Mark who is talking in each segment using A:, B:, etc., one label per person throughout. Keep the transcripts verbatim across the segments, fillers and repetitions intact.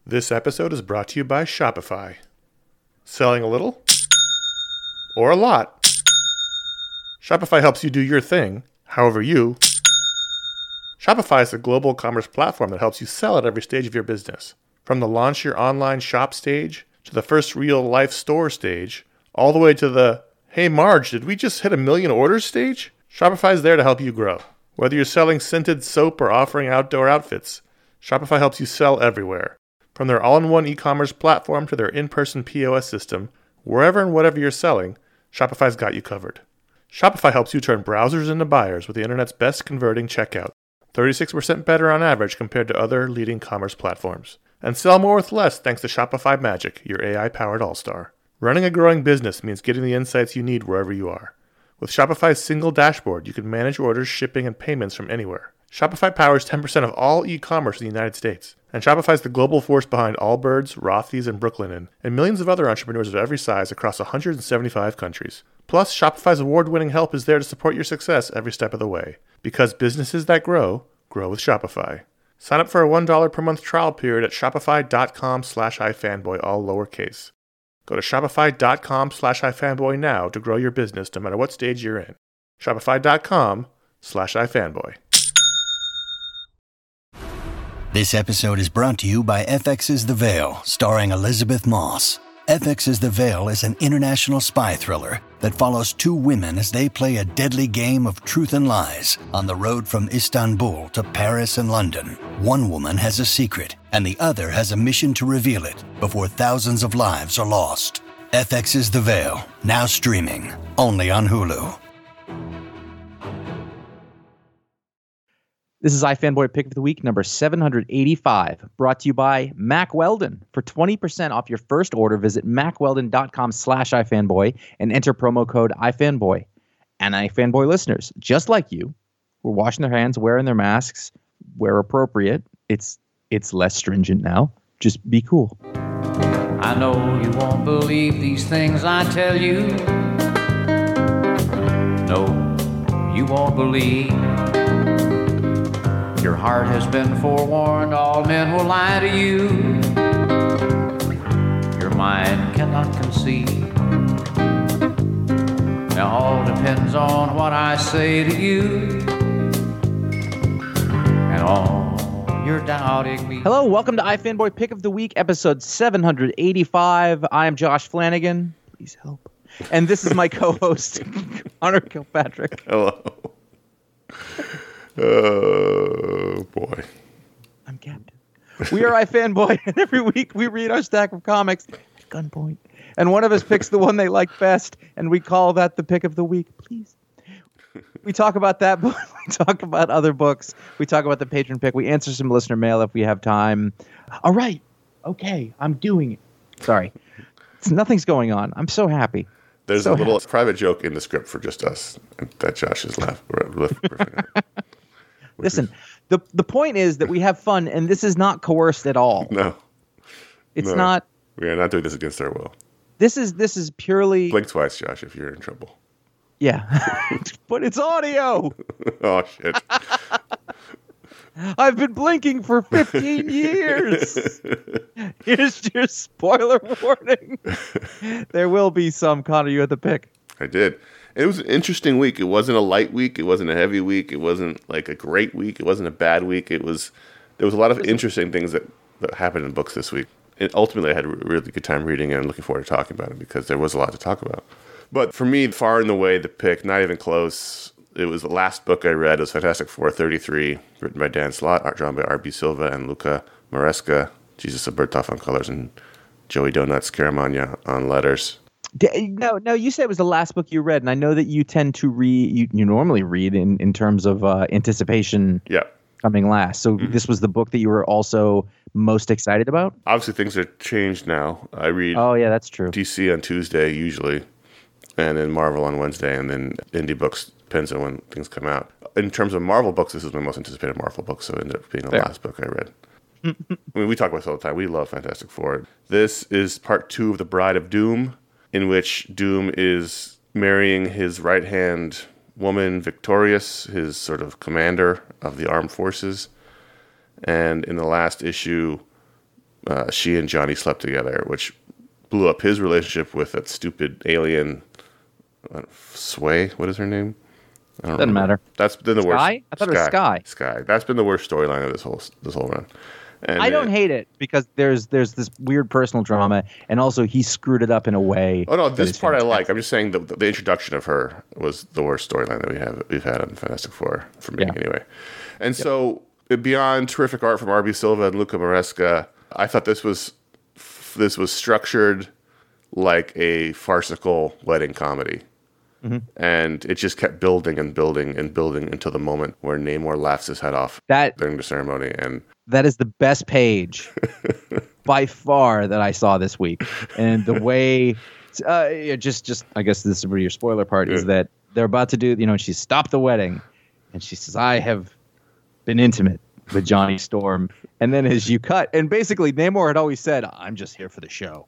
A: This episode is brought to you by Shopify. Selling a little or a lot? Shopify helps you do your thing, however you. Shopify is a global commerce platform that helps you sell at every stage of your business. From the launch your online shop stage, to the first real-life store stage, all the way to the, hey Marge, did we just hit a million orders stage? Shopify is there to help you grow. Whether you're selling scented soap or offering outdoor outfits, Shopify helps you sell everywhere. From their all-in-one e-commerce platform to their in-person P O S system, wherever and whatever you're selling, Shopify's got you covered. Shopify helps you turn browsers into buyers with the internet's best converting checkout, thirty-six percent better on average compared to other leading commerce platforms. And sell more with less thanks to Shopify Magic, your A I-powered all-star. Running a growing business means getting the insights you need wherever you are. With Shopify's single dashboard, you can manage orders, shipping, and payments from anywhere. Shopify powers ten percent of all e-commerce in the United States. And Shopify's the global force behind Allbirds, Rothy's, and Brooklinen, and millions of other entrepreneurs of every size across one hundred seventy-five countries. Plus, Shopify's award-winning help is there to support your success every step of the way. Because businesses that grow, grow with Shopify. Sign up for a one dollar per month trial period at shopify.com slash ifanboy, all lowercase. Go to shopify.com slash ifanboy now to grow your business no matter what stage you're in. Shopify.com slash ifanboy.
B: This episode is brought to you by F X's The Veil, starring Elizabeth Moss. F X's The Veil is an international spy thriller that follows two women as they play a deadly game of truth and lies on the road from Istanbul to Paris and London. One woman has a secret, and the other has a mission to reveal it before thousands of lives are lost. F X's The Veil, now streaming, only on Hulu.
C: This is iFanboy Pick of the Week, number seven hundred eighty-five, brought to you by Mack Weldon. For twenty percent off your first order, visit mackweldon.com slash iFanboy and enter promo code iFanboy. And iFanboy listeners, just like you, who are washing their hands, wearing their masks, where appropriate. It's it's less stringent now. Just be cool.
D: I know you won't believe these things I tell you. No, you won't believe. Your heart has been forewarned, all men will lie to you. Your mind cannot conceive. Now all depends on what I say to you. And all you're doubting me.
C: Hello, welcome to iFanboy Pick of the Week, episode seven hundred eighty-five. I am Josh Flanagan. Please help. And this is my co-host, Connor Kilpatrick.
A: Hello. Oh, boy.
C: I'm Captain. We are iFanboy, and every week we read our stack of comics at gunpoint. And one of us picks the one they like best, and we call that the pick of the week. Please. We talk about that book. We talk about other books. We talk about the patron pick. We answer some listener mail if we have time. All right. Okay. I'm doing it. Sorry. It's, nothing's going on. I'm so happy.
A: There's
C: so
A: a little
C: happy.
A: private joke in the script for just us that Josh is laughing.
C: Listen, the the point is that we have fun, and this is not coerced at all.
A: No.
C: It's
A: no.
C: not.
A: We are not doing this against our will.
C: This is this is purely.
A: Blink twice, Josh, if you're in trouble.
C: Yeah. But it's audio.
A: Oh, shit.
C: I've been blinking for fifteen years. Here's your spoiler warning. There will be some. Connor, you had the pick.
A: I did. It was an interesting week. It wasn't a light week. It wasn't a heavy week. It wasn't like a great week. It wasn't a bad week. It was. There was a lot of interesting things that, that happened in books this week. And ultimately, I had a really good time reading it and looking forward to talking about it because there was a lot to talk about. But for me, far and away, the pick, not even close. It was the last book I read. It was Fantastic Four thirty-three, written by Dan Slott, art drawn by R B Silva and Luca Maresca, Jesus Bertoff on colors, and Joey Donuts Caramagna on letters.
C: No, no. You said it was the last book you read, and I know that you tend to read. You, you normally read in, in terms of uh, anticipation.
A: Yeah.
C: Coming last. So mm-hmm. This was the book that you were also most excited about.
A: Obviously, things are changed now. I read.
C: Oh yeah, that's true.
A: D C on Tuesday usually, and then Marvel on Wednesday, and then indie books. Depends on when things come out. In terms of Marvel books, this is my most anticipated Marvel book, so it ended up being the
C: Fair.
A: last book I read. I mean, we talk about this all the time. We love Fantastic Four. This is part two of The Bride of Doom, in which Doom is marrying his right-hand woman, Victorious, his sort of commander of the armed forces. And in the last issue, uh, she and Johnny slept together, which blew up his relationship with that stupid alien, uh, Sway. What is her name? I don't
C: Doesn't
A: remember.
C: matter.
A: That's been the worst.
C: Sky? I thought it was Sky.
A: Sky. That's been the worst storyline of this whole this whole run. And
C: I don't
A: it,
C: hate it because there's there's this weird personal drama, and also he screwed it up in a way.
A: Oh no,
C: that
A: this
C: is
A: part I
C: fantastic.
A: like. I'm just saying the, the introduction of her was the worst storyline that we have we've had on Fantastic Four for me
C: Yeah.
A: anyway. And yep. so beyond terrific art from R B Silva and Luca Maresca, I thought this was this was structured like a farcical wedding comedy. Mm-hmm. And it just kept building and building and building until the moment where Namor laughs his head off
C: that,
A: during the ceremony. And
C: that is the best page by far that I saw this week. And the way, uh, just, just I guess this is where your spoiler part yeah. is that they're about to do, you know, she stopped the wedding and she says, I have been intimate with Johnny Storm. And then as you cut, and basically Namor had always said, I'm just here for the show.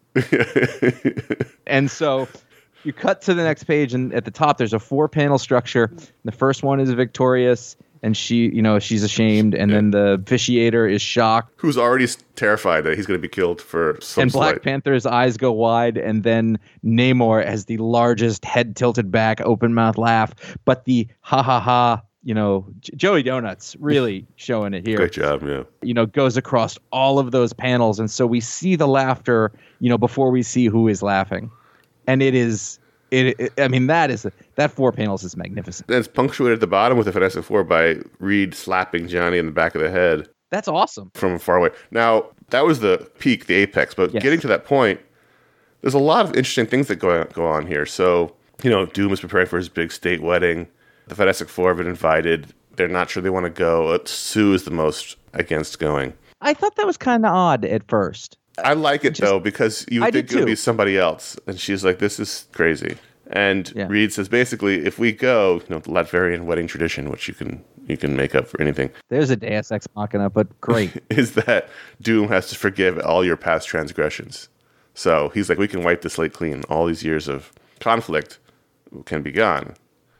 C: And so you cut to the next page, and at the top there's a four-panel structure. The first one is victorious, and she, you know, she's ashamed, and yeah. then the officiator is shocked,
A: who's already terrified that he's going to be killed for some
C: and Black
A: slight.
C: Panther's eyes go wide, and then Namor has the largest head tilted back, open mouth laugh, but the ha ha ha, you know, J- Joey Donuts really showing it here.
A: Great job, yeah.
C: You know, goes across all of those panels, and so we see the laughter, you know, before we see who is laughing. And it is, it, it. I mean, that is that four panels is magnificent.
A: And it's punctuated at the bottom with the Fantastic Four by Reed slapping Johnny in the back of the head.
C: That's awesome.
A: From far away. Now, that was the peak, the apex. But yes. getting to that point, there's a lot of interesting things that go go on here. So, you know, Doom is preparing for his big state wedding. The Fantastic Four have been invited. They're not sure they want to go. Sue is the most against going.
C: I thought that was kind of odd at first.
A: I like it,
C: Just,
A: though, because you
C: I
A: think it would
C: too.
A: be somebody else. And she's like, this is crazy. And
C: yeah.
A: Reed says, basically, if we go, you know, the Latvian wedding tradition, which you can you can make up for anything.
C: There's a Deus Ex Machina, but great.
A: Is that Doom has to forgive all your past transgressions. So he's like, we can wipe the slate clean. All these years of conflict can be gone.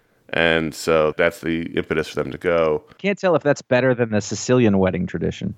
A: And so that's the impetus for them to go.
C: Can't tell if that's better than the Sicilian wedding tradition.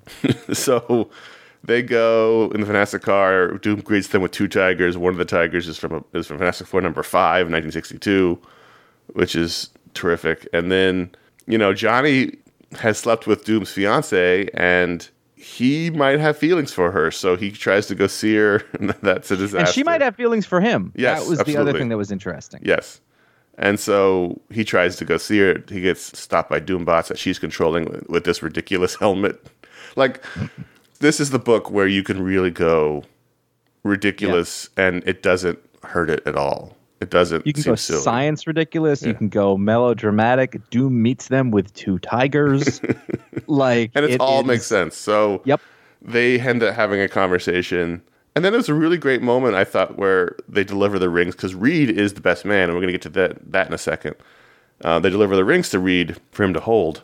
A: So they go in the Fantastic car. Doom greets them with two tigers. One of the tigers is from a, is from Fantastic Four number five, nineteen sixty-two, which is terrific. And then, you know, Johnny has slept with Doom's fiance, and he might have feelings for her. So he tries to go see her, and that's a disaster.
C: And she might have feelings for him.
A: Yes,
C: that was
A: absolutely.
C: the other thing that was interesting.
A: Yes. And so he tries to go see her. He gets stopped by Doombots that she's controlling with, with this ridiculous helmet. Like, this is the book where you can really go ridiculous, yeah. and it doesn't hurt it at all. It doesn't.
C: You can
A: seem
C: go
A: silly.
C: Science ridiculous. Yeah. You can go melodramatic. Doom meets them with two tigers. Like,
A: and it,
C: it
A: all
C: is,
A: makes sense. So
C: yep.
A: they end up having a conversation. And then there's a really great moment, I thought, where they deliver the rings, because Reed is the best man, and we're going to get to that, that in a second. Uh, they deliver the rings to Reed for him to hold,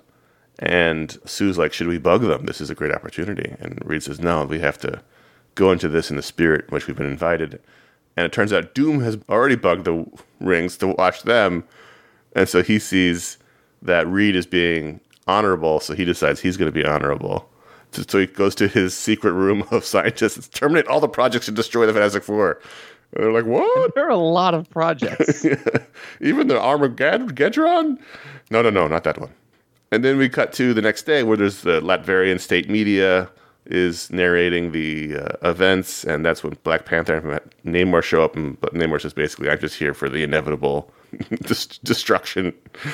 A: and Sue's like, should we bug them? This is a great opportunity. And Reed says, no, we have to go into this in the spirit in which we've been invited. And it turns out Doom has already bugged the rings to watch them, and so he sees that Reed is being honorable, so he decides he's going to be honorable. So he goes to his secret room of scientists, terminate all the projects and destroy the Fantastic Four. And they're like, what?
C: There are a lot of projects.
A: Even the Armageddon? No, no, no, not that one. And then we cut to the next day where there's the Latvian state media is narrating the uh, events, and that's when Black Panther and Namor show up, and but Namor says basically, I'm just here for the inevitable destruction.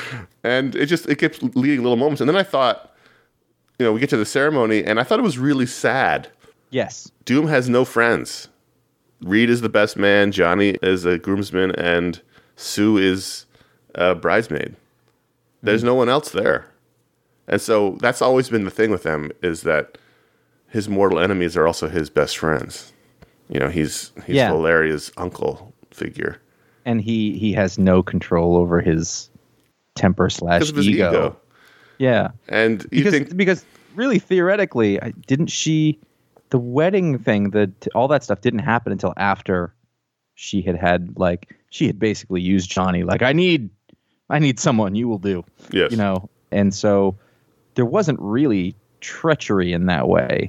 A: And it just, it keeps leading little moments. And then I thought, you know, we get to the ceremony, and I thought it was really sad.
C: Yes.
A: Doom has no friends. Reed is the best man, Johnny is a groomsman, and Sue is a bridesmaid. There's mm-hmm. no one else there. And so that's always been the thing with them, is that his mortal enemies are also his best friends. You know, he's he's
C: yeah.
A: Valeria's uncle figure.
C: And he, he has no control over his temper slash
A: Because of his
C: ego.
A: ego.
C: Yeah.
A: And you
C: because,
A: think...
C: Because really, theoretically, didn't she... The wedding thing, the all that stuff didn't happen until after she had had, like... She had basically used Johnny. Like, I need... I need someone, you will do.
A: Yes.
C: You know? And so there wasn't really treachery in that way.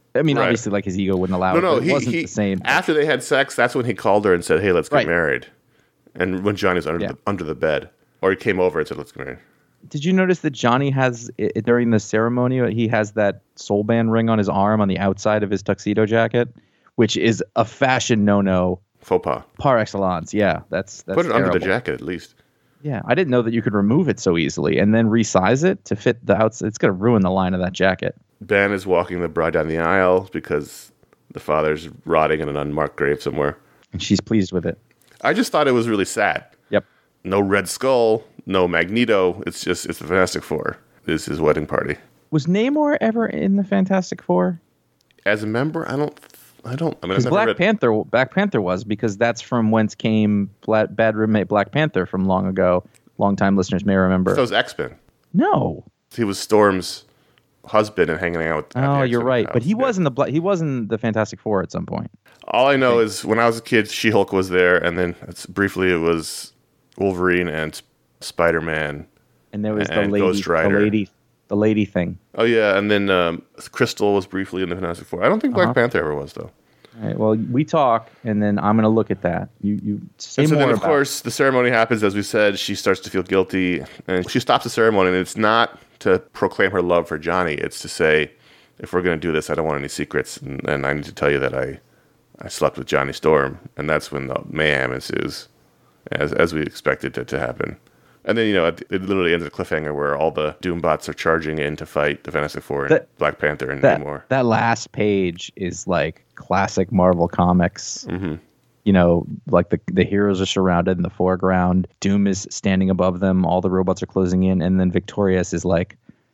C: I mean,
A: Right.
C: obviously, like his ego wouldn't allow
A: No,
C: it.
A: no,
C: but it
A: he,
C: wasn't
A: he
C: the same.
A: after they had sex, that's when he called her and said, "Hey, let's get
C: Right.
A: married." And when Johnny's under
C: Yeah.
A: the, under the bed, or he came over and said, "Let's get married."
C: Did you notice that Johnny has i during the ceremony he has that soul band ring on his arm on the outside of his tuxedo jacket, which is a fashion no-no
A: Faux pas.
C: par excellence. Yeah, that's that's
A: Put it under the
C: terrible.
A: jacket at least.
C: Yeah, I didn't know that you could remove it so easily and then resize it to fit the outside. It's going to ruin the line of that jacket.
A: Ben is walking the bride down the aisle because the father's rotting in an unmarked grave somewhere.
C: And she's pleased with it.
A: I just thought it was really sad.
C: Yep.
A: No Red Skull, no Magneto. It's just it's the Fantastic Four. This is his wedding party.
C: Was Namor ever in the Fantastic Four?
A: As a member, I don't. I don't. I mean, I've
C: Because
A: never
C: Black
A: read.
C: Panther, Black Panther was because that's from whence came Bla- Bad Roommate Black Panther from long ago. Long-time listeners may remember.
A: That was X-Men.
C: No.
A: He was Storm's husband and hanging out with. at the
C: Oh, you're
A: X-Men
C: right.
A: house.
C: But he
A: Yeah.
C: was in the Bla- he was in the Fantastic Four at some point.
A: All I know is when I was a kid, She-Hulk was there, and then it's, briefly it was Wolverine and S- Spider-Man.
C: And there was the
A: And
C: lady,
A: Ghost
C: the
A: Rider.
C: lady, the lady thing.
A: Oh yeah, and then um, Crystal was briefly in the Fantastic Four. I don't think Black
C: Uh-huh.
A: Panther ever was though.
C: All right, well, we talk, and then I'm going to look at that. You you say
A: And so
C: more
A: then, of
C: about
A: course, the ceremony happens. As we said, she starts to feel guilty, and she stops the ceremony. And it's not to proclaim her love for Johnny; it's to say, if we're going to do this, I don't want any secrets, and, and I need to tell you that I, I slept with Johnny Storm, and that's when the mayhem ensues, as as we expected it to happen. And then you know it, it literally ends at a cliffhanger where all the Doombots are charging in to fight the Fantastic Four and
C: That-
A: Black Panther and
C: that.
A: Namor.
C: That last page is like classic Marvel Comics.
A: Mm-hmm.
C: You know, like the the heroes are surrounded in the foreground. Doom is standing above them. All the robots are closing in, and then Victorious is like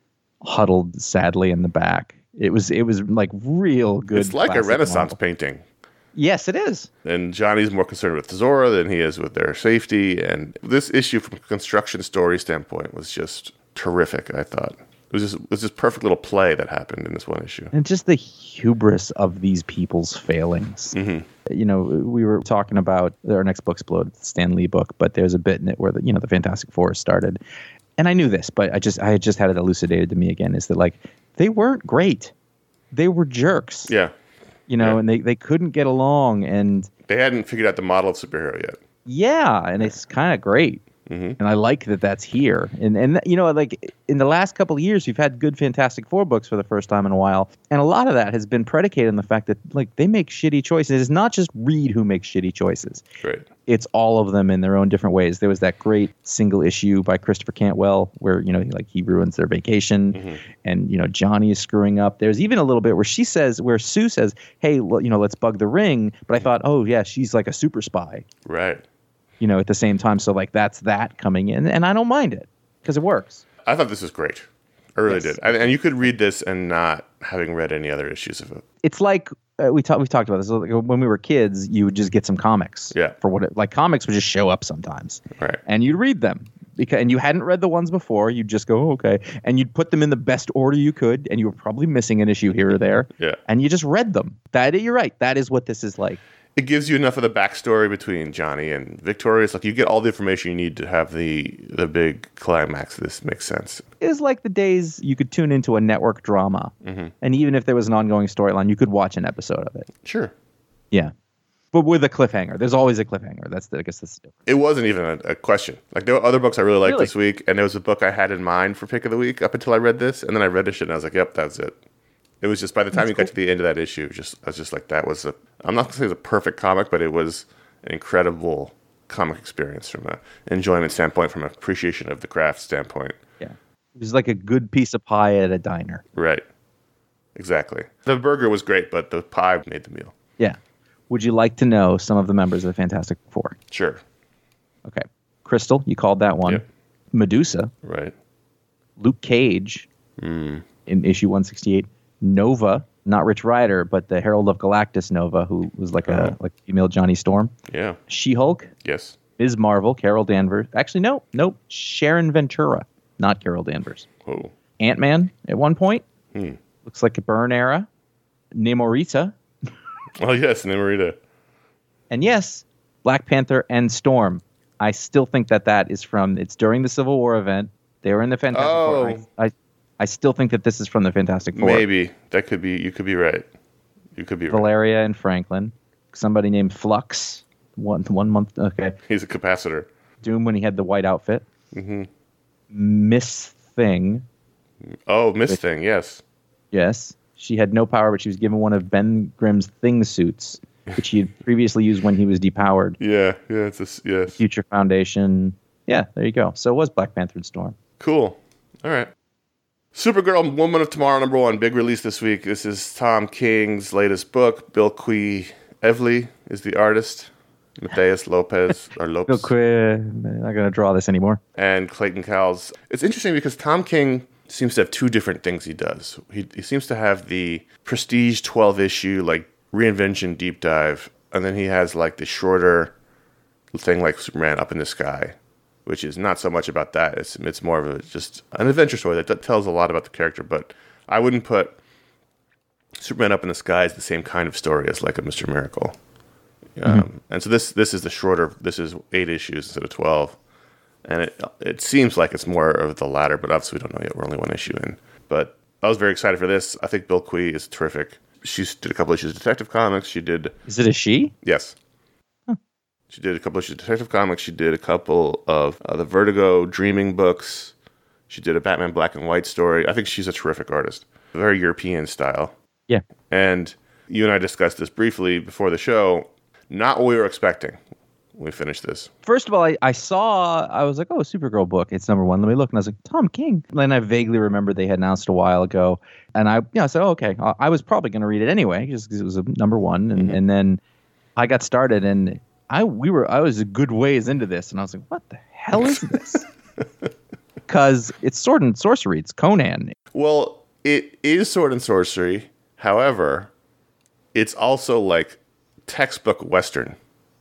C: huddled sadly in the back. It was it was like real good.
A: It's like a
C: classic
A: Renaissance
C: Marvel.
A: painting.
C: Yes, it is.
A: And Johnny's more concerned with Zora than he is with their safety. And this issue, from a construction story standpoint, was just terrific, I thought. It was just, it was just perfect little play that happened in this one issue.
C: And just the hubris of these people's failings.
A: Mm-hmm.
C: You know, we were talking about our next book, Explode, the Stan Lee book, but there's a bit in it where the, you know, the Fantastic Four started. And I knew this, but I just I had just had it elucidated to me again, is that like they weren't great. They were jerks.
A: Yeah.
C: You know,
A: Yeah.
C: and they, they couldn't get along, and
A: They hadn't figured out the model of superhero yet.
C: yeah, and it's kind of great.
A: Mm-hmm.
C: And I like that that's here. And, and you know, like in the last couple of years, you've had good Fantastic Four books for the first time in a while. And a lot of that has been predicated on the fact that, like, they make shitty choices. It's not just Reed who makes shitty choices.
A: Right.
C: It's all of them in their own different ways. There was that great single issue by Christopher Cantwell where, you know, like he ruins their vacation
A: Mm-hmm.
C: and, you know, Johnny is screwing up. There's even a little bit where she says, where Sue says, hey, l- you know, let's bug the Ring. But I thought, oh, yeah, she's like a super spy.
A: Right.
C: You know, at the same time. So like that's that coming in, and I don't mind it because it works.
A: I thought this was great. I really
C: Yes.
A: did. And, and you could read this and not having read any other issues of it.
C: It's like uh, we talked we've talked about this. Like, when we were kids, you would just get some comics.
A: Yeah.
C: For what it, like comics would just show up sometimes,
A: Right.
C: and you'd read them because and you hadn't read the ones before. You'd just go, oh, okay, and you'd put them in the best order you could, and you were probably missing an issue here or there.
A: Yeah.
C: And you just read them. That you're right. That is what this is like.
A: It gives you enough of the backstory between Johnny and Victorious. Like, you get all the information you need to have the the big climax. This makes sense.
C: It was like the days you could tune into a network drama,
A: Mm-hmm.
C: and even if there was an ongoing storyline, you could watch an episode of it.
A: Sure.
C: Yeah. But with a cliffhanger. There's always a cliffhanger. That's the, I guess that's the difference.
A: It wasn't even a, a question. Like, there were other books I really liked
C: Really?
A: this week, and there was a book I had in mind for pick of the week up until I read this, and then I read this shit, and I was like, yep, that's it. It was just, by the time
C: That's
A: you got to the end of that issue, just I was just like, that was a, I'm not going to say it was a perfect comic, but it was an incredible comic experience from an enjoyment standpoint, from an appreciation of the craft standpoint.
C: Yeah. It was like a good piece of pie at a diner.
A: Right. Exactly. The burger was great, but the pie made the meal.
C: Yeah. Would you like to know some of the members of the Fantastic Four?
A: Sure.
C: Okay. Crystal, you called that one.
A: Yep.
C: Medusa,
A: Right.
C: Luke Cage
A: Mm.
C: in issue one sixty-eight. Nova, not Rich Rider, but the Herald of Galactus Nova, who was like a
A: Oh.
C: like female Johnny Storm.
A: Yeah.
C: She-Hulk,
A: Yes.
C: Miz Marvel, Carol Danvers. Actually, no, nope. Sharon Ventura, not Carol Danvers.
A: Oh.
C: Ant-Man at one point.
A: Hmm.
C: Looks like a Byrne era. Namorita.
A: Oh, yes, Namorita.
C: And yes, Black Panther and Storm. I still think that that is from, it's during the Civil War event. They were in the Fantastic
A: Oh.
C: Four. I, I, I still think that this is from the Fantastic Four.
A: Maybe. That could be, you could be right. You could be right.
C: Valeria and Franklin. Somebody named Flux. One one month. Okay.
A: He's a capacitor.
C: Doom when he had the white outfit.
A: Mm-hmm.
C: Miss Thing.
A: Oh, Miss Thing, yes.
C: Yes. She had no power, but she was given one of Ben Grimm's Thing suits, which he had previously used when he was depowered.
A: Yeah, yeah, it's a, yes.
C: Future Foundation. Yeah, there you go. So it was Black Panther and Storm.
A: Cool. All right. Supergirl, Woman of Tomorrow, number one. Big release this week. This is Tom King's latest book. Bill Quee Evely is the artist. Mateus Lopez, or Lopez.
C: Real quick, I'm not going to draw this anymore.
A: And Clayton Cowles. It's interesting because Tom King seems to have two different things he does. He, he seems to have the prestige twelve-issue, like, reinvention deep dive, and then he has, like, the shorter thing like Superman Up in the Sky, which is not so much about that. It's it's more of a just an adventure story that, that tells a lot about the character, but I wouldn't put Superman Up in the Sky as the same kind of story as, like, a Mister Miracle. Um, mm-hmm. And so this this is the shorter. This is eight issues instead of twelve, and it it seems like it's more of the latter. But obviously, we don't know yet. We're only one issue in. But I was very excited for this. I think Bill Quee is terrific. She did a couple issues of Detective Comics. She did.
C: Is it a she?
A: Yes. Huh. She did a couple issues of Detective Comics. She did a couple of uh, the Vertigo Dreaming books. She did a Batman Black and White story. I think she's a terrific artist. Very European style.
C: Yeah.
A: And you and I discussed this briefly before the show. Not what we were expecting when we finished this.
C: First of all, I, I saw, I was like, oh, Supergirl book. It's number one. Let me look. And I was like, Tom King. And I vaguely remember they had announced a while ago. And I, you know, I said, oh, okay. I was probably going to read it anyway, just because it was a number one. And, mm-hmm. and then I got started, and I we were I was a good ways into this. And I was like, what the hell is this? Because it's Sword and Sorcery. It's Conan.
A: Well, it is Sword and Sorcery. However, it's also like textbook Western.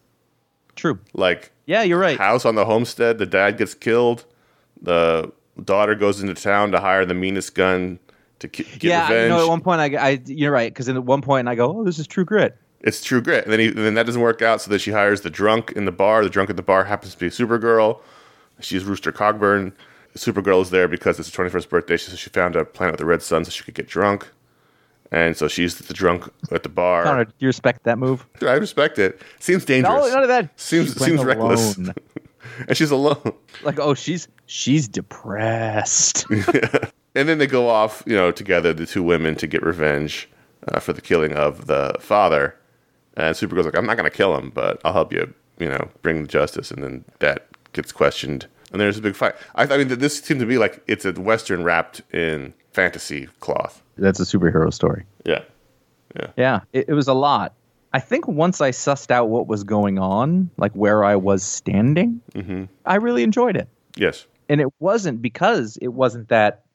C: True.
A: Like,
C: yeah, you're right.
A: House on the homestead, the dad gets killed, the daughter goes into town to hire the meanest gun to ki- get
C: yeah,
A: revenge.
C: Yeah, you know, at one point, I, I you're right, because at one point I go, oh, this is True Grit.
A: It's True Grit. And then, he, and then that doesn't work out, so then she hires the drunk in the bar. The drunk at the bar happens to be Supergirl. She's Rooster Cogburn. Supergirl is there because it's her twenty-first birthday, so she found a planet with a red sun so she could get drunk. And so she's the drunk at the bar.
C: Connor, do you respect that move?
A: I respect it. Seems dangerous.
C: No, none of that.
A: Seems
C: she's
A: seems
C: like
A: reckless. And she's alone.
C: Like, oh, she's she's depressed.
A: Yeah. And then they go off, you know, together, the two women, to get revenge uh, for the killing of the father. And Supergirl's like, I'm not going to kill him, but I'll help you, you know, bring justice. And then that gets questioned. And there's a big fight. I, I mean, this seems to be like it's a Western wrapped in fantasy cloth.
C: That's a superhero story.
A: Yeah. Yeah.
C: Yeah. It, it was a lot. I think once I sussed out what was going on, like where I was standing, mm-hmm. I really enjoyed it.
A: Yes.
C: And it wasn't because it wasn't that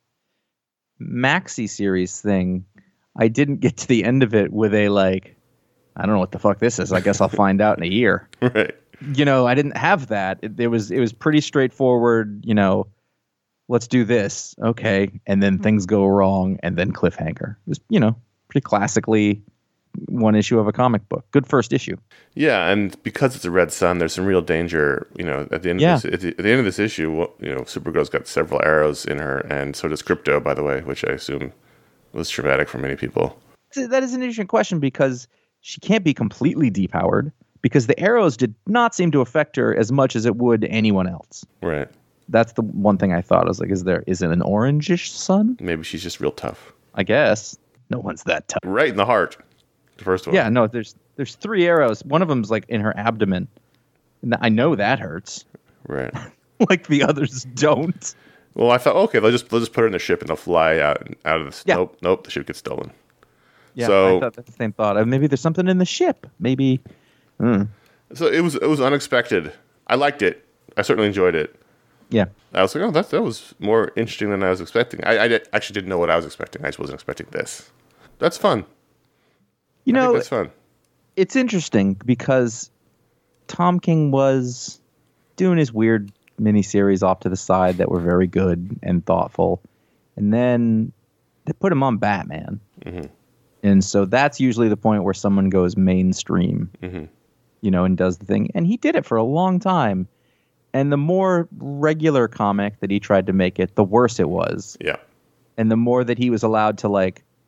C: maxi series thing. I didn't get to the end of it with a like, I don't know what the fuck this is. I guess I'll find out in a year.
A: Right.
C: You know, I didn't have that. It, it was it was pretty straightforward, you know, let's do this. Okay. And then things go wrong and then cliffhanger. It was, you know, pretty classically one issue of a comic book. Good first issue.
A: Yeah. And because it's a red sun, there's some real danger, you know, at the end
C: yeah.
A: of this, at the, at the end of this issue, well, you know, Supergirl's got several arrows in her, and so does Crypto, by the way, which I assume was traumatic for many people.
C: That is an interesting question because she can't be completely depowered because the arrows did not seem to affect her as much as it would anyone else.
A: Right.
C: That's the one thing I thought. I was like, is there, is it an orangish sun?
A: Maybe she's just real tough.
C: I guess. No one's that tough.
A: Right in the heart. The first one.
C: Yeah, no, there's there's three arrows. One of them's like in her abdomen. And I know that hurts.
A: Right.
C: Like the others don't.
A: Well, I thought, okay, they'll just, they'll just put her in the ship and they'll fly out, out of the...
C: Yeah.
A: Nope, nope, the ship gets stolen.
C: Yeah,
A: so,
C: I thought that's the same thought. Uh, Maybe there's something in the ship. Maybe... Mm.
A: So it was it was unexpected. I liked it. I certainly enjoyed it.
C: Yeah.
A: I was like, oh, that that was more interesting than I was expecting. I, I did, actually didn't know what I was expecting. I just wasn't expecting this. That's fun.
C: You
A: I
C: know,
A: think that's fun.
C: It's interesting because Tom King was doing his weird miniseries off to the side that were very good and thoughtful. And then they put him on Batman. Mm-hmm. And so that's usually the point where someone goes mainstream. Mm-hmm. You know, and does the thing. And he did it for a long time. And the more regular comic that he tried to make it, the worse it was.
A: Yeah.
C: And the more that he was allowed to, like,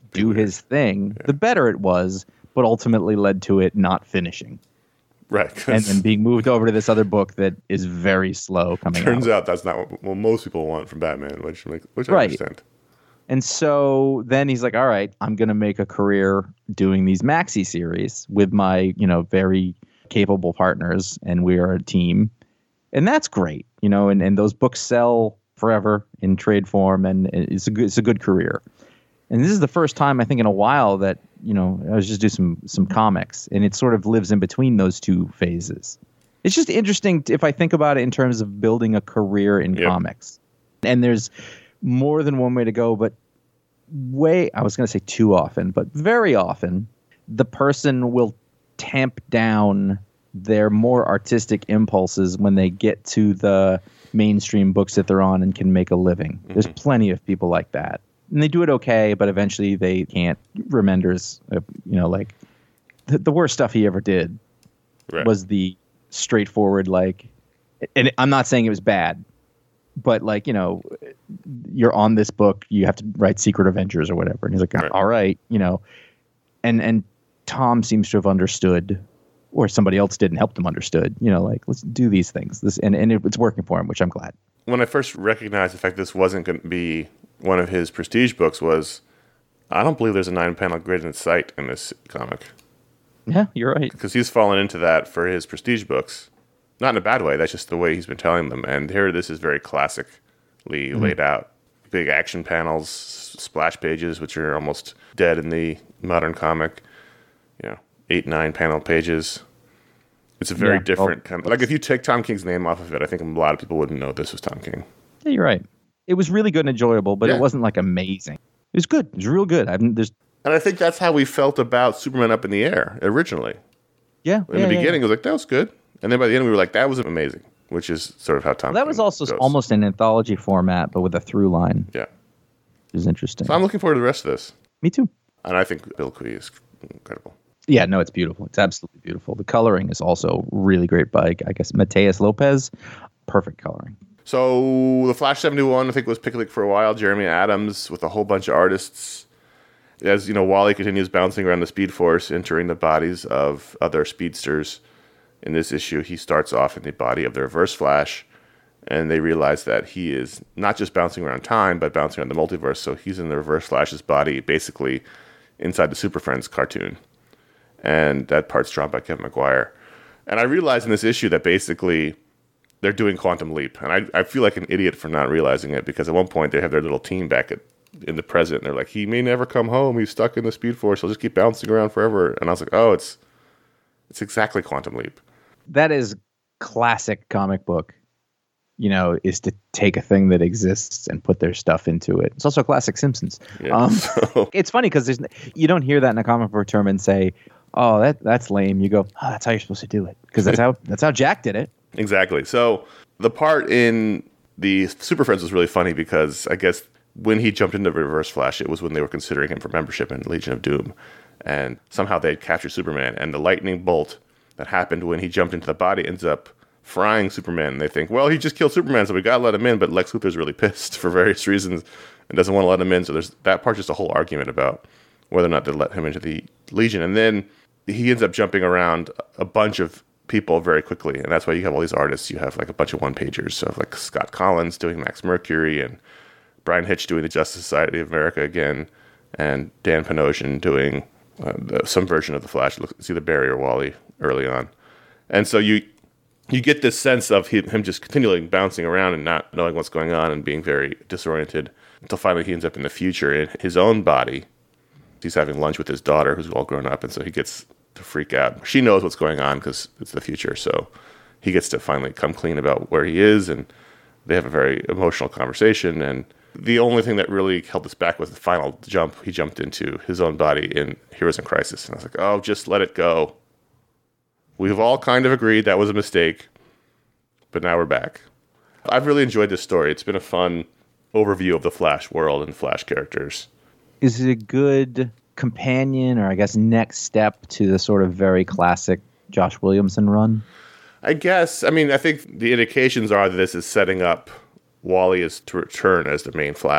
C: do his thing, yeah. the better it was, but ultimately led to it not finishing.
A: Right.
C: And then being moved over to this other book that is very slow coming
A: Turns
C: out.
A: out that's not what, what most people want from Batman, which, which I
C: right.
A: understand.
C: And so then he's like, all right, I'm going to make a career doing these maxi series with my, you know, very capable partners, and we are a team. And that's great, you know, and, and those books sell forever in trade form, and it's a good, it's a good career. And this is the first time I think in a while that, you know, I was just do some some comics, and it sort of lives in between those two phases. It's just interesting if I think about it in terms of building a career in yep. comics. And there's more than one way to go, but way, I was going to say too often, but very often, the person will tamp down their more artistic impulses when they get to the mainstream books that they're on and can make a living. Mm-hmm. There's plenty of people like that. And they do it okay, but eventually they can't. Remender's, uh, you know, like, the, the worst stuff he ever did right. was the straightforward, like, and I'm not saying it was bad, but, like, you know, you're on this book, you have to write Secret Avengers or whatever. And he's like, right. all right, you know. And and Tom seems to have understood, or somebody else did and helped him understood, you know, like, let's do these things. This And, and it, it's working for him, which I'm glad.
A: When I first recognized the fact this wasn't going to be one of his prestige books was, I don't believe there's a nine-panel grid in sight in this comic.
C: Yeah, you're right.
A: Because he's fallen into that for his prestige books. Not in a bad way. That's just the way he's been telling them. And here, this is very classically mm-hmm. laid out. Big action panels, splash pages, which are almost dead in the modern comic. You know, eight, nine panel pages. It's a very yeah, different well, kind of... Like, if you take Tom King's name off of it, I think a lot of people wouldn't know this was Tom King.
C: Yeah, you're right. It was really good and enjoyable, but yeah. it wasn't, like, amazing. It was good. It was real good. I've, there's...
A: And I think that's how we felt about Superman Up in the Air, originally.
C: Yeah.
A: In
C: yeah,
A: the
C: yeah,
A: beginning,
C: yeah.
A: it was like, that was good. And then by the end, we were like, that was amazing, which is sort of how Tom
C: well, that
A: King
C: was also
A: goes.
C: almost an anthology format, but with a through line.
A: Yeah.
C: It was interesting.
A: So I'm looking forward to the rest of this.
C: Me too.
A: And I think Bill Cui is incredible.
C: Yeah, no, it's beautiful. It's absolutely beautiful. The coloring is also really great by, I guess, Mateus Lopez. Perfect coloring.
A: So the Flash seventy-one, I think, was Picklick for a while. Jeremy Adams with a whole bunch of artists. As, you know, Wally continues bouncing around the Speed Force, entering the bodies of other speedsters. In this issue, he starts off in the body of the Reverse Flash, and they realize that he is not just bouncing around time, but bouncing around the multiverse. So he's in the Reverse Flash's body, basically inside the Super Friends cartoon. And that part's drawn by Kevin Maguire. And I realized in this issue that basically they're doing Quantum Leap. And I, I feel like an idiot for not realizing it, because at one point they have their little team back at, in the present, and they're like, he may never come home. He's stuck in the Speed Force. He'll just keep bouncing around forever. And I was like, oh, it's it's exactly Quantum Leap.
C: That is classic comic book, you know, is to take a thing that exists and put their stuff into it. It's also classic Simpsons. Yeah, um, so. It's funny because there's you don't hear that in a comic book term and say, oh, that that's lame. You go, oh, that's how you're supposed to do it, because that's how that's how Jack did it.
A: Exactly. So the part in the Super Friends was really funny because I guess when he jumped into Reverse Flash, it was when they were considering him for membership in Legion of Doom, and somehow they had captured Superman, and the lightning bolt that happened when he jumped into the body ends up frying Superman. And they think, well, he just killed Superman, so we gotta let him in. But Lex Luthor's really pissed for various reasons and doesn't want to let him in. So there's that part, just a whole argument about whether or not to let him into the Legion. And then he ends up jumping around a bunch of people very quickly, and that's why you have all these artists. You have like a bunch of one-pagers, so like Scott Collins doing Max Mercury, and Brian Hitch doing the Justice Society of America again, and Dan Panosian doing uh, the, some version of the Flash. It's either Barry or Wally early on. And so you you get this sense of him, him just continually bouncing around and not knowing what's going on and being very disoriented until finally he ends up in the future in his own body. He's having lunch with his daughter, who's all grown up, and so he gets to freak out. She knows what's going on because it's the future, so he gets to finally come clean about where he is, and they have a very emotional conversation. And the only thing that really held us back was the final jump. He jumped into his own body in Heroes in Crisis, and I was like, oh, just let it go. We've all kind of agreed that was a mistake, but now we're back. I've really enjoyed this story. It's been a fun overview of the Flash world and Flash characters.
C: Is it a good companion, or I guess next step to the sort of very classic Josh Williamson run?
A: I guess. I mean, I think the indications are that this is setting up Wally is to return as the main Flash.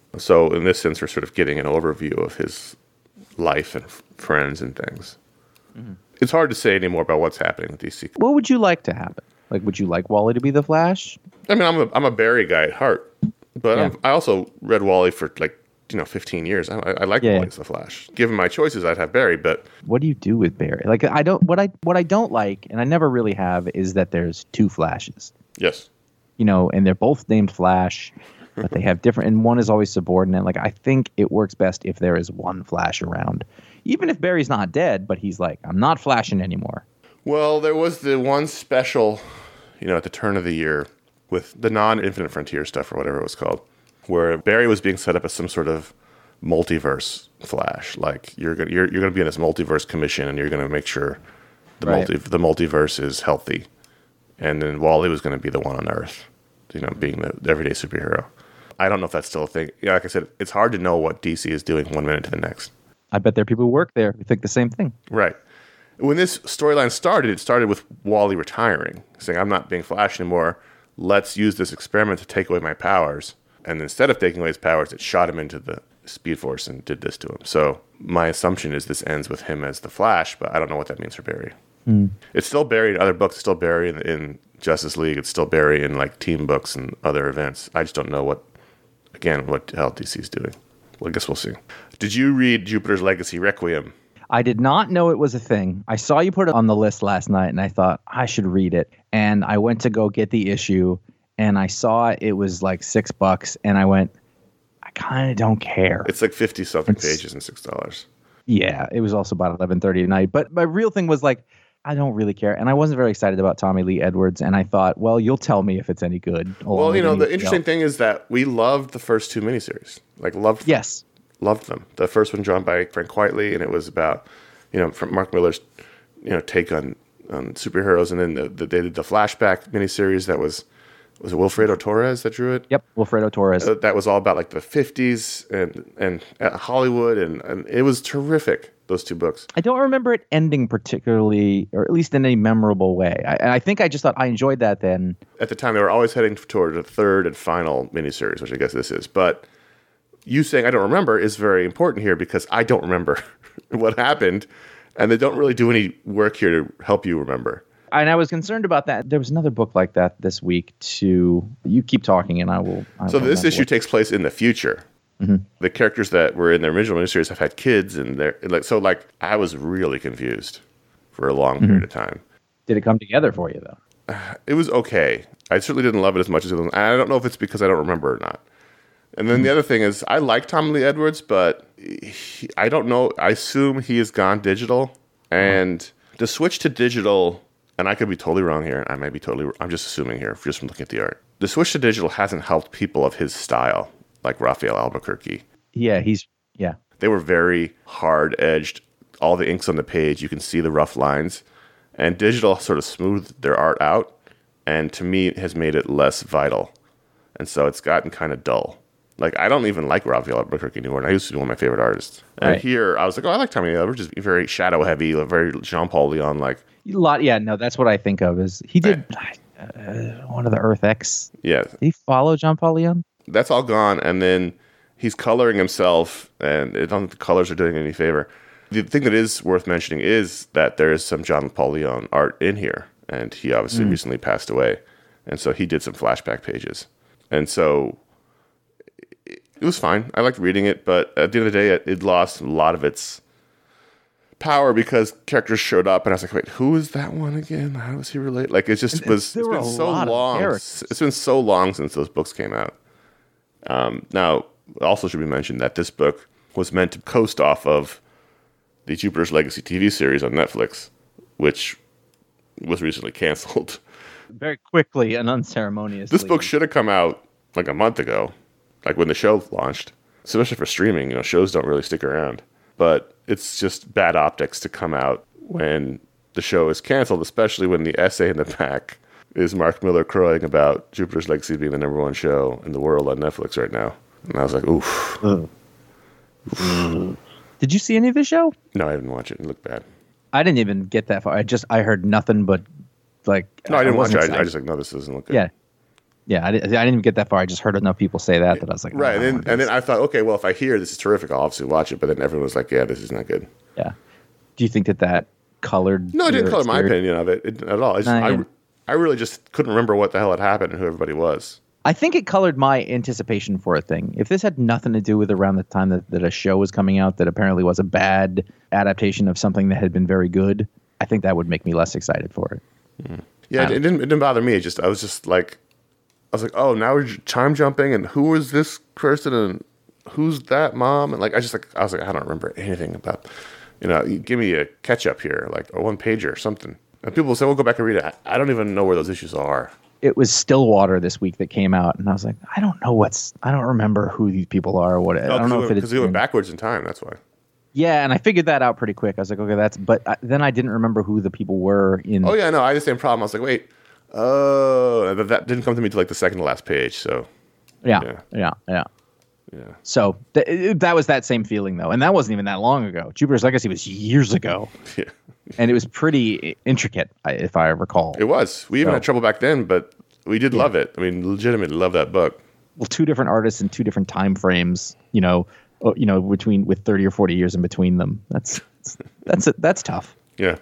A: So in this sense, we're sort of getting an overview of his life and f- friends and things. Mm-hmm. It's hard to say any more about what's happening with D C.
C: What would you like to happen? Like, would you like Wally to be the Flash?
A: I mean, I'm a I'm a Barry guy at heart, but
C: Yeah.
A: I'm, I also read Wally for like you know fifteen years. I, I like
C: Yeah.
A: Wally as the Flash. Given my choices, I'd have Barry, but
C: What do you do with Barry? Like, I don't. What I what I don't like, and I never really have, is that there's two Flashes.
A: yes,
C: You know, and they're both named Flash, but they have different. And one is always subordinate. Like, I think it works best if there is one Flash around, even if Barry's not dead. But he's like, I'm not flashing anymore.
A: well, there was the one special, you know, at the turn of the year with the non-Infinite Frontier stuff or whatever it was called, where Barry was being set up as some sort of multiverse Flash. Like you're gonna you're you're gonna be in this multiverse commission, and you're gonna make sure the
C: Right.
A: multi the multiverse is healthy. And then Wally was going to be the one on Earth, you know, being the, the everyday superhero. I don't know if that's still a thing. Yeah, like I said, it's hard to know what D C is doing one minute to the next.
C: I bet there are people who work there who think the same thing.
A: Right. When this storyline started, it started with Wally retiring, saying, I'm not being Flash anymore. Let's use this experiment to take away my powers. And instead of taking away his powers, it shot him into the Speed Force and did this to him. So my assumption is this ends with him as the Flash, but I don't know what that means for Barry. Mm. It's still Barry in other books. It's still Barry in, in Justice League. It's still Barry in like team books and other events. I just don't know what, again, what the hell D C is doing. Well, I guess we'll see. Did you read Jupiter's Legacy Requiem?
C: I did not know it was a thing. I saw you put it on the list last night, and I thought I should read it. And I went to go get the issue, and I saw it was like six bucks, and I went, I kind of don't care.
A: It's like fifty something
C: It's-
A: pages and six dollars.
C: Yeah, it was also about eleven thirty at night. But my real thing was like, I don't really care. And I wasn't very excited about Tommy Lee Edwards. And I thought, well, you'll tell me if it's any good.
A: Well, you know, the interesting thing is that we loved the first two miniseries. Like, loved
C: Yes.
A: loved them. The first one drawn by Frank Quitely, and it was about, you know, from Mark Miller's, you know, take on, on superheroes. And then the, the, they did the flashback miniseries that was, was it Wilfredo Torres that drew it?
C: Yep, Wilfredo Torres.
A: Uh, that was all about like the fifties and, and uh, Hollywood, and, and it was terrific, those two books.
C: I don't remember it ending particularly, or at least in any memorable way. I, and I think I just thought I enjoyed that then.
A: At the time, they were always heading toward the third and final miniseries, which I guess this is. But you saying I don't remember is very important here because I don't remember what happened, and they don't really do any work here to help you remember.
C: And I was concerned about that. There was another book like that this week too. You keep talking and I will. I
A: So
C: will
A: this
C: remember
A: issue
C: what-
A: takes place in the future. Mm-hmm. The characters that were in the original miniseries have had kids, and they're like so. Like I was really confused for a long period of time.
C: Did it come together for you though?
A: It was okay. I certainly didn't love it as much as it was. I don't know if it's because I don't remember or not. And then the other thing is, I like Tom Lee Edwards, but he, I don't know. I assume he has gone digital, and the switch to digital. And I could be totally wrong here. I might be totally. I'm just assuming here, just from looking at the art. The switch to digital hasn't helped people of his style, like Raphael Albuquerque.
C: Yeah, he's yeah.
A: They were very hard edged. All the ink's on the page. You can see the rough lines, and digital sort of smoothed their art out. And to me, it has made it less vital, and so it's gotten kind of dull. Like I don't even like Raphael Albuquerque anymore. And I used to be one of my favorite artists. And
C: Right.
A: here, I was like, oh, I like Tommy Edwards. Just very shadow heavy, very Jean Paul Leon like.
C: A lot. Yeah, no, that's what I think of. Is he did uh, one of the Earth X?
A: Yeah,
C: Did he follow John Paul Leon?
A: that's all gone, and then he's coloring himself, and I don't think the colors are doing him any favor. The thing that is worth mentioning is that there is some John Paul Leon art in here, and he obviously
C: Mm.
A: recently passed away, and so he did some flashback pages, and so it, it was fine. I liked reading it, but at the end of the day, it, it lost a lot of its power because characters showed up, and I was like, wait, who is that one again? How does he relate? Like, it just was.
C: there
A: It's
C: were
A: been
C: a
A: so
C: lot of
A: long.
C: characters.
A: It's been so long since those books came out. Um, now, it also should be mentioned that this book was meant to coast off of the Jupiter's Legacy T V series on Netflix, which was recently canceled.
C: Very quickly and unceremoniously.
A: This book should have come out like a month ago, like when the show launched. Especially for streaming, you know, shows don't really stick around. But it's just bad optics to come out when the show is canceled, especially when the essay in the back is Mark Miller crowing about Jupiter's Legacy being the number one show in the world on Netflix right now. And I was like, oof.
C: Did you see any of the show?
A: No, I didn't watch it. It looked bad.
C: I didn't even get that far. I just I heard nothing but like.
A: No, I didn't watch
C: wasn't
A: it. I, I
C: excited.
A: just like, no, this doesn't look good.
C: Yeah. Yeah, I, didn't, I didn't even get that far. I just heard enough people say that that I was like,
A: right.
C: oh,
A: And then, and then I thought, okay, well, if I hear this is terrific, I'll obviously watch it. But then everyone was like, yeah, this is not good.
C: Yeah. Do you think that that colored?
A: No, it didn't
C: your
A: color my
C: experience?
A: opinion of it, it at all. It's
C: No,
A: just,
C: I
A: I,
C: didn't.
A: I really just couldn't remember what the hell had happened and who everybody was.
C: I think it colored my anticipation for a thing. If this had nothing to do with around the time that, that a show was coming out that apparently was a bad adaptation of something that had been very good, I think that would make me less excited for it.
A: Mm. Yeah, it, it didn't. It didn't bother me. It just I was just like, I was like, oh, now we're time jumping, and who is this person, and who's that mom, and like I just like I was like I don't remember anything about, you know, you give me a catch up here, like a one pager or something. And people will say, "Well, go back and read it." I, I don't even know where those issues are.
C: It was Stillwater this week that came out, and I was like, I don't know what's, I don't remember who these people are or what. I don't know if it
A: because
C: is.
A: it went backwards in time. That's why.
C: Yeah, and I figured that out pretty quick. I was like, okay, that's. But I, then I didn't remember who the people were in.
A: Oh yeah, no, I had the same problem. I was like, wait, oh, and that didn't come to me till like the second to last page. So.
C: Yeah,
A: Yeah.
C: yeah, yeah.
A: Yeah.
C: So th- it- that was that same feeling though, and that wasn't even that long ago. Jupiter's Legacy was years ago,
A: Yeah.
C: and it was pretty intricate, I- if I recall.
A: It was. We even
C: So-
A: had trouble back then, but we did love it. I mean, legitimately love that book.
C: Well, two different artists in two different time frames. You know, uh, you know, between with thirty or forty years in between them. That's that's that's, that's tough.
A: Yeah.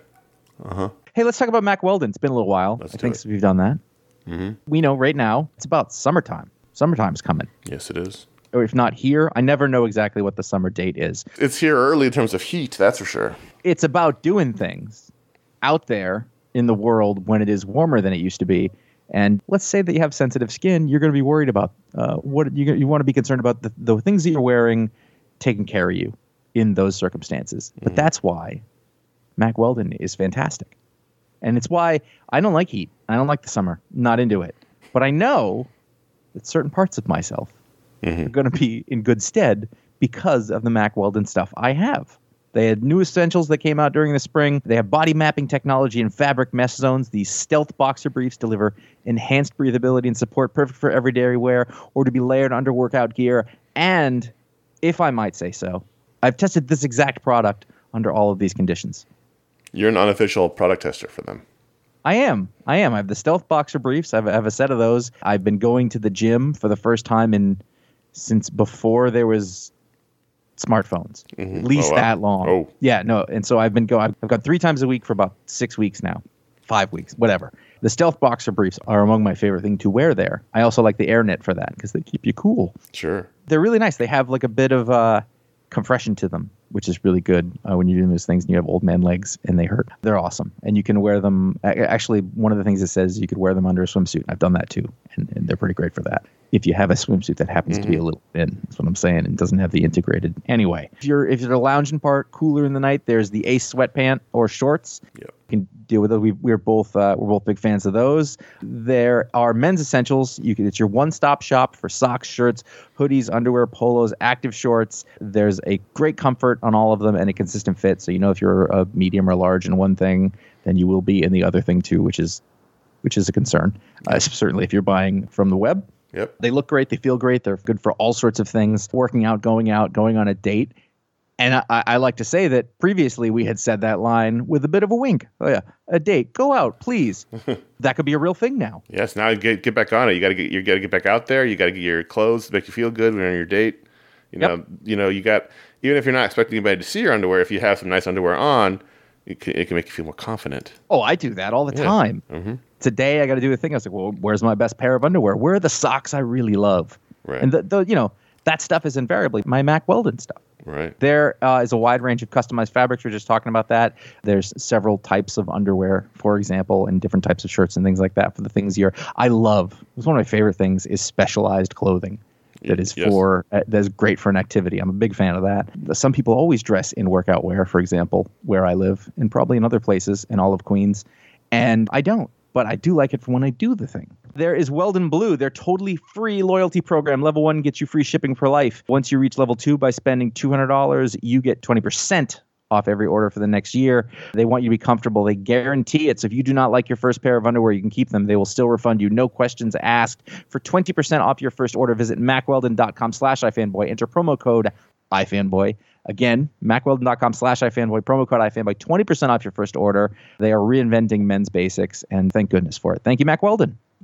C: Hey, let's talk about Mack Weldon. It's been a little while.
A: Let's
C: I
A: do
C: think
A: it.
C: since we've done that. Mm-hmm. We know right now it's about summertime. Summertime's coming.
A: Yes, it is.
C: Or if not here, I never know exactly what the summer date is.
A: It's here early in terms of heat, that's for sure.
C: It's about doing things out there in the world when it is warmer than it used to be. And let's say that you have sensitive skin, you're going to be worried about uh, what you you want to be concerned about the, the things that you're wearing taking care of you in those circumstances. But that's why Mack Weldon is fantastic. And it's why I don't like heat. I don't like the summer. Not into it. But I know that certain parts of myself are going to be in good stead because of the Mack Weldon stuff I have. They had new essentials that came out during the spring. They have body mapping technology and fabric mesh zones. These stealth boxer briefs deliver enhanced breathability and support, perfect for everyday wear or to be layered under workout gear. And, if I might say so, I've tested this exact product under all of these conditions.
A: You're an unofficial product tester for them.
C: I am. I am. I have the stealth boxer briefs. I have, I have a set of those. I've been going to the gym for the first time in since before there was smartphones,
A: Mhm.
C: at least
A: Oh, wow.
C: that long.
A: Oh.
C: Yeah, no. And so I've been going, I've, I've gone three times a week for about six weeks now, five weeks, whatever. The stealth boxer briefs are among my favorite thing to wear there. I also like the AirKnit for that because they keep you cool.
A: Sure.
C: They're really nice. They have like a bit of uh, compression to them, which is really good uh, when you're doing those things and you have old man legs and they hurt. They're awesome. And you can wear them. a- Actually, one of the things it says you could wear them under a swimsuit. I've done that too. And, and they're pretty great for that. If you have a swimsuit that happens to be a little thin, that's what I'm saying, and doesn't have the integrated. Anyway, if you're if you're the lounging part, cooler in the night, there's the Ace sweatpant or shorts.
A: Yep.
C: You can deal with those. We, we're both uh, we're both big fans of those. There are men's essentials. You can, it's your one-stop shop for socks, shirts, hoodies, underwear, polos, active shorts. There's a great comfort on all of them and a consistent fit. So you know if you're a medium or large in one thing, then you will be in the other thing too, which is which is a concern. Uh, certainly, if you're buying from the web.
A: Yep.
C: They look great. They feel great. They're good for all sorts of things, working out, going out, going on a date. And I, I like to say that previously we had said that line with a bit of a wink. Oh, yeah, a date. Go out, please. That could be a real thing now.
A: Yes. Now you get get back on it. You got to get you got to get back out there. You got to get your clothes to make you feel good when you're on your date. You know.
C: Yep.
A: You know. You got even if you're not expecting anybody to see your underwear. If you have some nice underwear on, it can, it can make you feel more confident.
C: Oh, I do that all the
A: Yeah.
C: time.
A: Mm-hmm.
C: Today I got to do a thing. I was like, well, where's my best pair of underwear? Where are the socks I really love?
A: Right.
C: And the, the you know that stuff is invariably my Mack Weldon stuff.
A: Right.
C: There uh, is a wide range of customized fabrics. We are just talking about that. There's several types of underwear, for example, and different types of shirts and things like that for the things you're. I love. It's one of my favorite things is specialized clothing that is
A: Yes.
C: for uh, that is great for an activity. I'm a big fan of that. Some people always dress in workout wear, for example, where I live, and probably in other places in all of Queens, and I don't. But I do like it for when I do the thing. There is Weldon Blue, their totally free loyalty program. Level one gets you free shipping for life. Once you reach level two by spending two hundred dollars, you get twenty percent off every order for the next year. They want you to be comfortable. They guarantee it. So if you do not like your first pair of underwear, you can keep them. They will still refund you. No questions asked. For twenty percent off your first order, visit mackweldon.com slash ifanboy. Enter promo code ifanboy. Again, mackweldon.com slash ifanboy, promo code ifanboy, twenty percent off your first order. They are reinventing men's basics, and thank goodness for it. Thank you, Mack Weldon.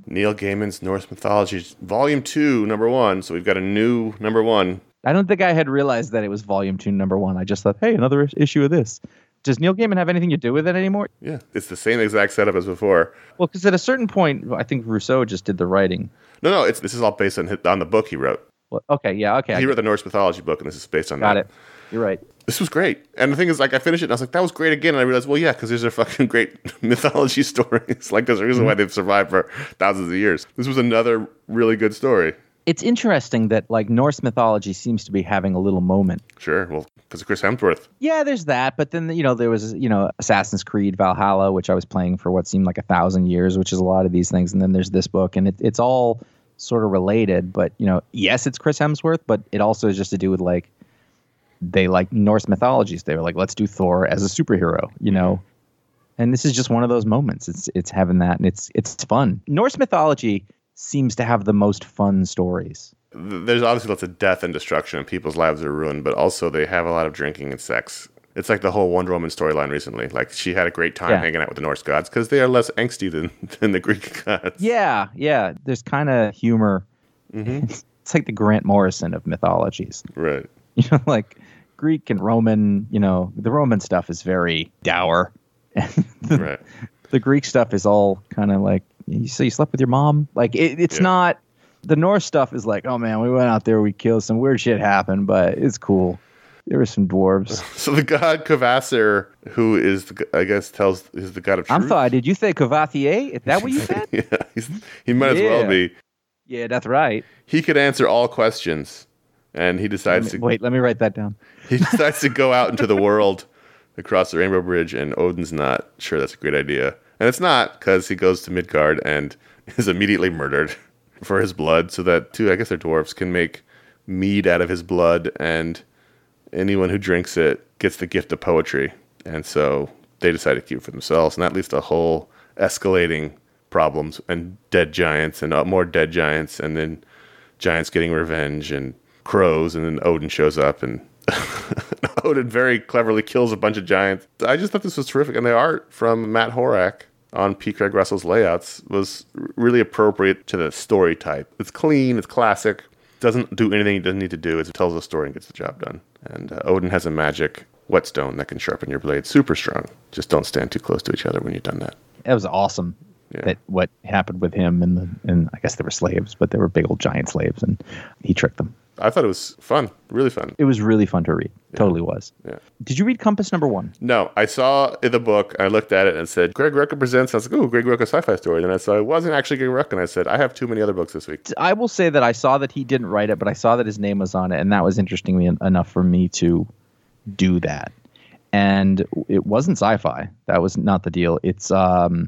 A: Neil Gaiman's Norse Mythology, Volume two, Number one. So we've got a new number one.
C: I don't think I had realized that it was Volume two, Number one. I just thought, hey, another is- issue of this. Does Neil Gaiman have anything to do with it anymore?
A: Yeah, it's the same exact setup as before.
C: Well, because at a certain point, I think Rousseau just did the writing.
A: No, no, it's this is all based on on the book he wrote.
C: Well, okay, yeah, okay.
A: He wrote the Norse mythology book, and this is based on
C: Got
A: that.
C: it. You're right.
A: This was great. And the thing is, like, I finished it, and I was like, that was great again. And I realized, well, yeah, because these are fucking great mythology stories. Like, there's a reason
C: Mm-hmm.
A: why they've survived for thousands of years. This was another really good story.
C: It's interesting that, like, Norse mythology seems to be having a little moment.
A: Sure, well, because of Chris Hemsworth.
C: Yeah, there's that. But then, you know, there was, you know, Assassin's Creed Valhalla, which I was playing for what seemed like a thousand years, which is a lot of these things. And then there's this book, and it, it's all sort of related. But, you know, yes, it's Chris Hemsworth, but it also is just to do with, like, they like Norse mythologies. They were like, let's do Thor as a superhero, you know? And this is just one of those moments. It's it's having that, and it's it's fun. Norse mythology seems to have the most fun stories.
A: There's obviously lots of death and destruction, and people's lives are ruined, but also they have a lot of drinking and sex. It's like the whole Wonder Woman storyline recently. Like, she had a great time
C: Yeah.
A: hanging out with the Norse gods because they are less angsty than, than the Greek gods.
C: Yeah, yeah. There's kind of humor.
A: Mm-hmm.
C: It's, it's like the Grant Morrison of mythologies.
A: Right.
C: You know, like Greek and Roman, you know, the Roman stuff is very dour. the,
A: Right.
C: the Greek stuff is all kind of like, you so you slept with your mom? Like, it, it's
A: Yeah.
C: not, the Norse stuff is like, oh man, we went out there, we killed some weird shit happened, but it's cool. There were some dwarves.
A: So the god Kvasir, who is, the, I guess, tells is the god of truth.
C: I'm sorry, did you say Cavatier? Is that what you said?
A: Yeah, he's, he might as well
C: Yeah.
A: be.
C: Yeah, that's right.
A: He could answer all questions, and he decides to
C: Wait, let me write that down.
A: he decides to go out into the world across the Rainbow Bridge, and Odin's not sure that's a great idea. And it's not, because he goes to Midgard and is immediately murdered for his blood, so that two, I guess they're dwarves, can make mead out of his blood, and anyone who drinks it gets the gift of poetry. And so they decide to keep it for themselves, and that leads to a whole escalating problems and dead giants and uh, more dead giants, and then giants getting revenge and crows, and then Odin shows up, and Odin very cleverly kills a bunch of giants. I just thought this was terrific, and the art from Matt Horak on P. Craig Russell's layouts was r- really appropriate to the story type. It's clean, it's classic, doesn't do anything it doesn't need to do. It tells a story and gets the job done. And uh, Odin has a magic whetstone that can sharpen your blade super strong. Just don't stand too close to each other when you've done that.
C: It was awesome.
A: Yeah.
C: That what happened with him and the and I guess they were slaves, but they were big old giant slaves, and he tricked them.
A: I thought it was fun, really fun.
C: It was really fun to read. Totally was.
A: Yeah.
C: Did you read Compass Number One?
A: No, I saw in the book, I looked at it and said, Greg Rucka presents. I was like, ooh, Greg Rucka sci-fi story. Then I saw it wasn't actually Greg Rucka, and I said, I have too many other books this week.
C: I will say that I saw that he didn't write it, but I saw that his name was on it, and that was interesting en- enough for me to do that. And it wasn't sci-fi. That was not the deal. It's um,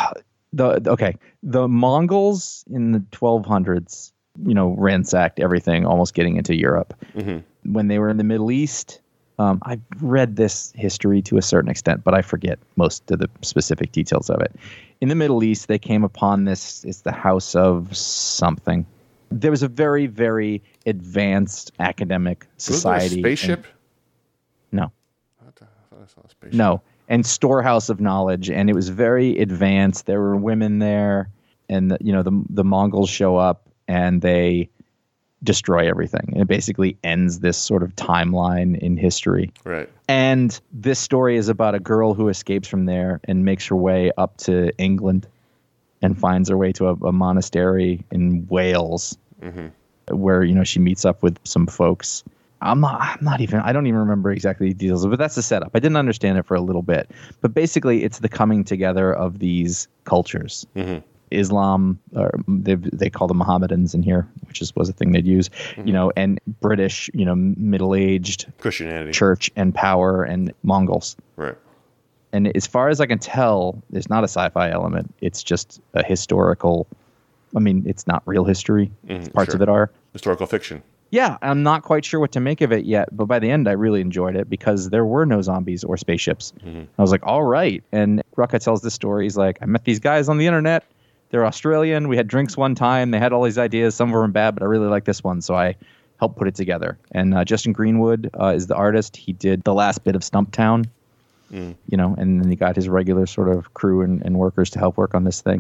C: the okay. The Mongols in the twelve hundreds, you know, ransacked everything, almost getting into Europe.
A: Mm-hmm.
C: When they were in the Middle East, um, I've read this history to a certain extent, but I forget most of the specific details of it. In the Middle East, they came upon this, it's the House of something. There was a very, very advanced academic society.
A: Was there a spaceship?
C: And, no.
A: I thought I saw a spaceship.
C: No. And storehouse of knowledge. And it was very advanced. There were women there. And, the, you know, the the Mongols show up and they destroy everything. And it basically ends this sort of timeline in history.
A: Right.
C: And this story is about a girl who escapes from there and makes her way up to England and finds her way to a, a monastery in Wales,
A: Mm-hmm.
C: where, you know, she meets up with some folks. I'm not, I'm not even, I don't even remember exactly the details, but that's the setup. I didn't understand it for a little bit. But basically, it's the coming together of these cultures.
A: Mm-hmm.
C: Islam, or they they call them Mohammedans in here, which is was a thing they'd use,
A: Mm-hmm.
C: you know, and British, you know, middle-aged
A: Christianity.
C: church and power and Mongols.
A: Right.
C: And as far as I can tell, there's not a sci-fi element. It's just a historical. I mean, it's not real history.
A: Mhm,
C: Parts
A: sure.
C: of it are.
A: Historical fiction.
C: Yeah, I'm not quite sure what to make of it yet, but by the end, I really enjoyed it because there were no zombies or spaceships.
A: Mm-hmm.
C: I was like, all right. And Rucka tells this story. He's like, I met these guys on the internet. They're Australian. We had drinks one time. They had all these ideas. Some of them bad, but I really like this one. So I helped put it together. And uh, Justin Greenwood uh, is the artist. He did the last bit of Stumptown,
A: Mm.
C: you know, and then he got his regular sort of crew and, and workers to help work on this thing.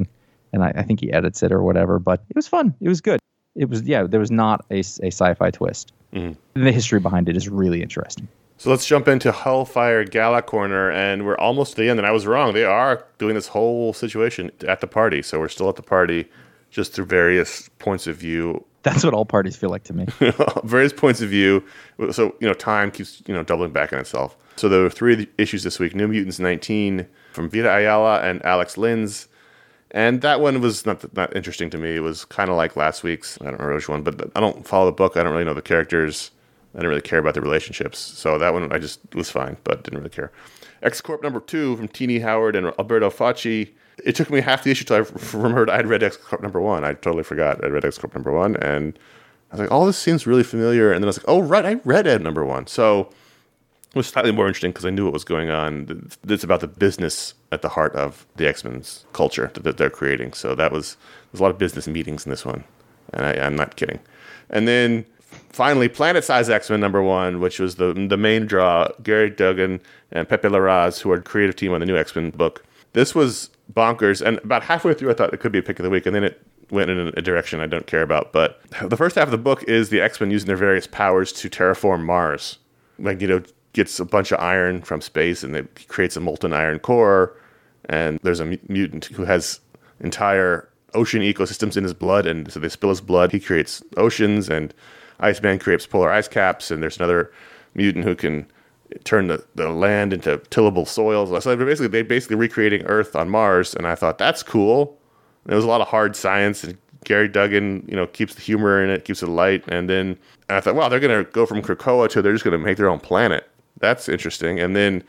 C: and I, I think he edits it or whatever. But it was fun. It was good. It was yeah. There was not a, a sci-fi twist. Mm-hmm. The history behind it is really interesting.
A: So let's jump into Hellfire Gala Corner, and we're almost at the end. And I was wrong; they are doing this whole situation at the party. So we're still at the party, just through various points of view.
C: That's what all parties feel like to me.
A: Various points of view. So, you know, time keeps, you know, doubling back on itself. So there were three issues this week. New Mutants nineteen from Vita Ayala and Alex Linz. And that one was not not interesting to me. It was kind of like last week's. I don't know which one, but I don't follow the book. I don't really know the characters. I didn't really care about the relationships. So that one I just was fine, but didn't really care. X-Corp number two from Teenie Howard and Alberto Facci. It took me half the issue till I remembered I'd read X-Corp number one. I totally forgot I'd read X-Corp number one. And I was like, oh, this seems really familiar. And then I was like, oh, right, I read Ed number one. So it was slightly more interesting because I knew what was going on. It's about the business at the heart of the X-Men's culture that they're creating. So that was, there's a lot of business meetings in this one. And I, I'm not kidding. And then finally, Planet Size X-Men number one, which was the the main draw, Gary Duggan and Pepe Larraz, who are the creative team on the new X-Men book. This was bonkers, and about halfway through I thought it could be a pick of the week, and then it went in a direction I don't care about. But the first half of the book is the X-Men using their various powers to terraform Mars. Magneto gets a bunch of iron from space, and it creates a molten iron core, and there's a mutant who has entire ocean ecosystems in his blood, and so they spill his blood. He creates oceans, and Iceman creates polar ice caps, and there's another mutant who can turn the, the land into tillable soils. So basically, they're basically recreating Earth on Mars, and I thought, that's cool. And there was a lot of hard science, and Gary Duggan, you know, keeps the humor in it, keeps it light. And then and I thought, wow, they're going to go from Krakoa to they're just going to make their own planet. That's interesting. And then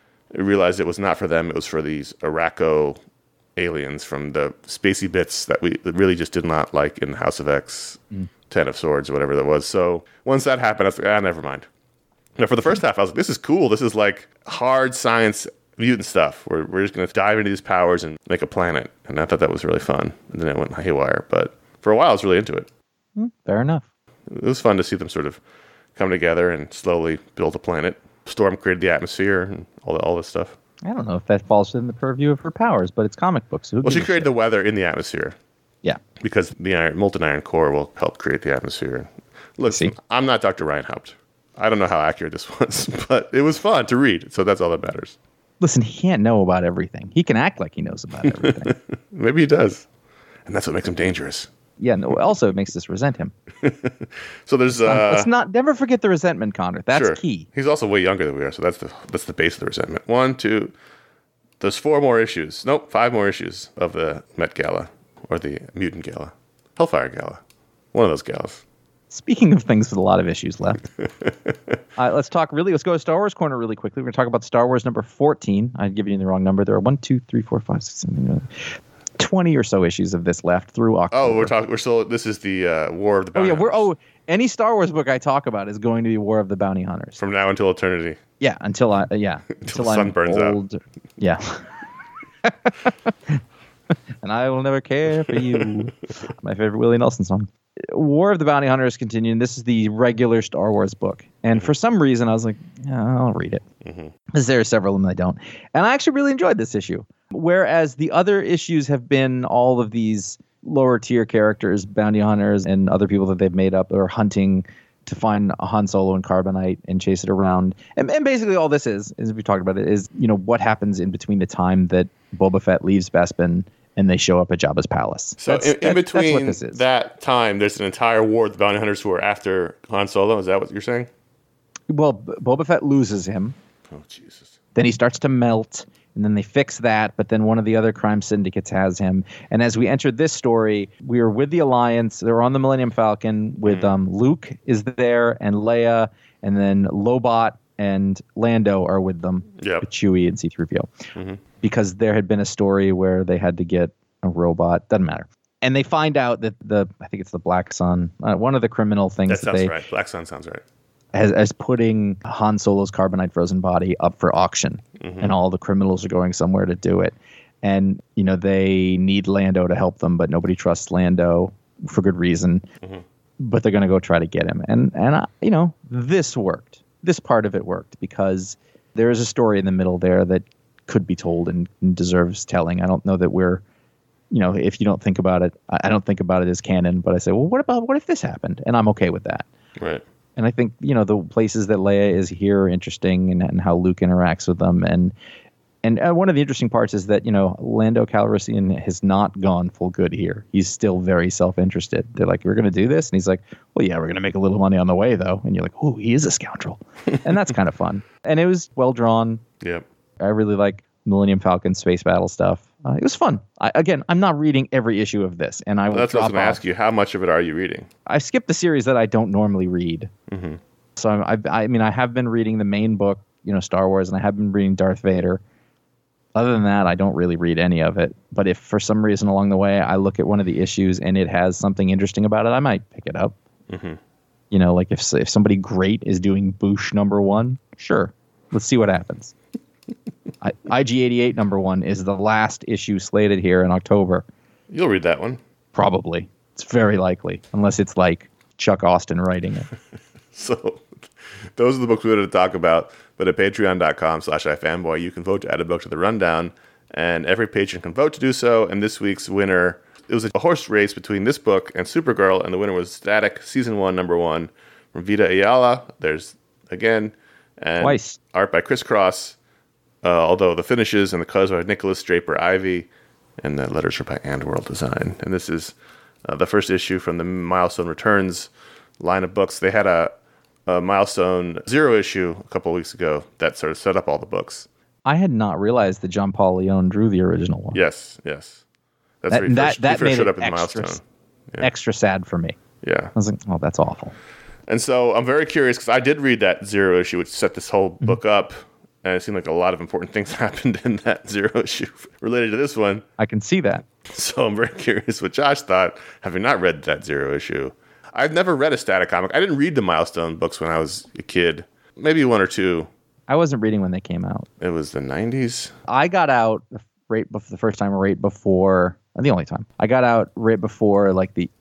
A: I realized it was not for them. It was for these Araco aliens from the spacey bits that we that really just did not like in House of X, mm. Ten of Swords, or whatever that was. So once that happened, I was like, ah, never mind. Now, for the first half, I was like, this is cool. This is like hard science mutant stuff. We're, we're just going to dive into these powers and make a planet. And I thought that was really fun. And then it went haywire. But for a while, I was really into it.
C: Mm, fair enough.
A: It was fun to see them sort of come together and slowly build a planet. Storm created the atmosphere and all, the, all this stuff.
C: I don't know if that falls within the purview of her powers, but it's comic books. So
A: well, she created the weather in the atmosphere.
C: Yeah.
A: Because the iron, molten iron core will help create the atmosphere. Listen, I'm not Doctor Reinhaupt. I don't know how accurate this was, but it was fun to read, so that's all that matters.
C: Listen, he can't know about everything. He can act like he knows about everything.
A: Maybe he does. And that's what makes him dangerous.
C: Yeah, no, also it makes us resent him.
A: So there's... Uh,
C: Let's not never forget the resentment, Connor. That's
A: sure.
C: key.
A: He's also way younger than we are, so that's the that's the base of the resentment. One, two... There's four more issues. Nope, five more issues of the Met Gala, or the Mutant Gala. Hellfire Gala. One of those galas.
C: Speaking of things with a lot of issues left, uh, let's talk really, let's go to Star Wars Corner really quickly. We're going to talk about Star Wars number fourteen. I'd give you the wrong number. There are one, two, three, four, five, six, seven, twenty or so issues of this left through October.
A: Oh, we're talking, we're still, this is the uh, War of the Bounty
C: Oh, yeah, we're,
A: Hunters.
C: oh, any Star Wars book I talk about is going to be War of the Bounty Hunters.
A: From now until eternity.
C: Yeah, until I, uh, yeah.
A: until the sun
C: I'm
A: burns
C: old.
A: out.
C: Yeah. And I will never care for you. My favorite Willie Nelson song. War of the Bounty Hunters continuing. This is the regular Star Wars book. And for some reason, I was like, yeah, I'll read it. Mm-hmm. Because there are several of them I don't. And I actually really enjoyed this issue. Whereas the other issues have been all of these lower tier characters, bounty hunters, and other people that they've made up or hunting to find a Han Solo and Carbonite and chase it around. And, and basically all this is, as we talked about it, is, you know, what happens in between the time that Boba Fett leaves Bespin and they show up at Jabba's palace.
A: So
C: that's,
A: in, in
C: that's,
A: between
C: that's what this is.
A: that time, there's an entire war of the bounty hunters who are after Han Solo. Is that what you're saying?
C: Well, B- Boba Fett loses him.
A: Oh, Jesus.
C: Then he starts to melt, and then they fix that, but then one of the other crime syndicates has him. And as we entered this story, we were with the Alliance. They were on the Millennium Falcon with mm. um, Luke is there, and Leia, and then Lobot and Lando are with them,
A: yep.
C: with Chewie and C three P O. Mm-hmm. Because there had been a story where they had to get a robot. Doesn't matter. And they find out that the, I think it's the Black Sun, uh, one of the criminal things
A: that,
C: that
A: sounds
C: they...
A: right. Black Sun sounds right.
C: As, as putting Han Solo's Carbonite frozen body up for auction. Mm-hmm. And all the criminals are going somewhere to do it. And, you know, they need Lando to help them, but nobody trusts Lando for good reason. Mm-hmm. But they're going to go try to get him. And, and uh, you know, this worked. This part of it worked because there is a story in the middle there that could be told and, and deserves telling. I don't know that we're you know, if you don't think about it, I I don't think about it as canon, but I say, well, what about, what if this happened? And I'm okay with that.
E: Right.
C: And I think, you know, the places that Leia is here are interesting, and, and how Luke interacts with them. And and uh, one of the interesting parts is that, you know, Lando Calrissian has not gone full good here. He's still very self-interested. They're like, we're going to do this. And he's like, well, yeah, we're going to make a little money on the way, though. And you're like, oh, he is a scoundrel. And that's kind of fun. And it was well drawn.
E: Yep.
C: I really like Millennium Falcon space battle stuff. Uh, it was fun. I, again, I'm not reading every issue of this, and I
E: Well,
C: will
E: that's what I was
C: drop
E: going to
C: off.
E: ask you. How much of it are you reading?
C: I skipped the series that I don't normally read.
E: Mm-hmm.
C: So I'm, I, I mean, I have been reading the main book, you know, Star Wars, and I have been reading Darth Vader. Other than that, I don't really read any of it. But if for some reason along the way I look at one of the issues and it has something interesting about it, I might pick it up.
E: Mm-hmm.
C: You know, like if if somebody great is doing Boosh number one, sure, let's see what happens. I, I G eighty-eight number one is the last issue slated here in October.
E: You'll read that one.
C: Probably. It's very likely, unless it's like Chuck Austin writing it.
E: So those are the books we wanted to talk about. But at patreon.com slash ifanboy, you can vote to add a book to the rundown. And every patron can vote to do so. And this week's winner, it was a horse race between this book and Supergirl. And the winner was Static, Season one, Number one, from Vita Ayala. There's, again, and
C: Twice.
E: art by Chris Cross. Uh, although the finishes and the colors are Nicholas Draper Ivy. And the letters are by And World Design. And this is uh, the first issue from the Milestone Returns line of books. They had a, a Milestone Zero issue a couple of weeks ago that sort of set up all the books.
C: I had not realized that John Paul Leon drew the original one.
E: Yes, yes. That's
C: That-
E: where he
C: that-
E: first, he
C: that
E: first
C: made
E: showed
C: it
E: up in the
C: extra-
E: Milestone. Yeah.
C: Extra sad for me.
E: Yeah.
C: I was like, oh, that's awful.
E: And so I'm very curious because I did read that Zero issue, which set this whole
C: Mm-hmm.
E: book up. And it seemed like a lot of important things happened in that Zero issue related to this one.
C: I can see that.
E: So I'm very curious what Josh thought, having not read that Zero issue. I've never read a Static comic. I didn't read the Milestone books when I was a kid. Maybe one or two.
C: I wasn't reading when they came out.
E: It was the nineties.
C: I got out right before the first time, right before, and the only time I got out right before like the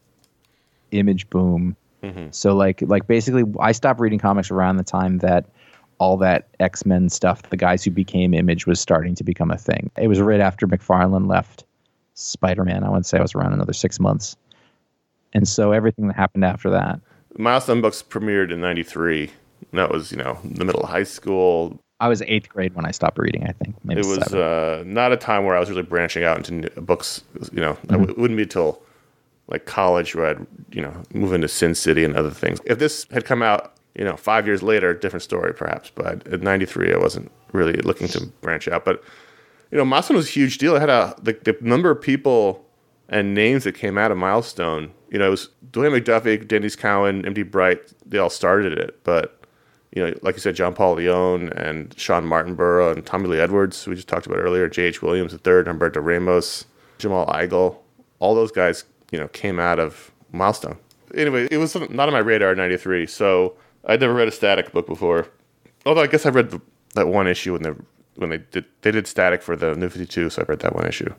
C: Image boom.
E: Mm-hmm.
C: So like, like basically, I stopped reading comics around the time that all that X-Men stuff, the guys who became Image, was starting to become a thing. It was right after McFarlane left Spider-Man. I would say I was around another six months, and so everything that happened after that.
E: Milestone books premiered in ninety-three. And that was, you know, the middle of high school.
C: I was eighth grade when I stopped reading. I think maybe
E: It was
C: seven.
E: uh, not a time where I was really branching out into new books. You know,
C: Mm-hmm.
E: I w- it wouldn't be till like college where I'd, you know, move into Sin City and other things. If this had come out, you know, five years later, different story perhaps. But at ninety-three, I wasn't really looking to branch out. But, you know, Milestone was a huge deal. It had a the, the number of people and names that came out of Milestone. You know, it was Dwayne McDuffie, Dennis Cowan, M D Bright. They all started it. But, you know, like you said, John Paul Leon and Sean Martinborough and Tommy Lee Edwards, who we just talked about earlier, J H. Williams the third, Humberto Ramos, Jamal Igle, all those guys, you know, came out of Milestone. Anyway, it was not on my radar in ninety-three, so I'd never read a Static book before. Although I guess I read the, that one issue when they when they did they did Static for the New fifty-two, so I read that one issue.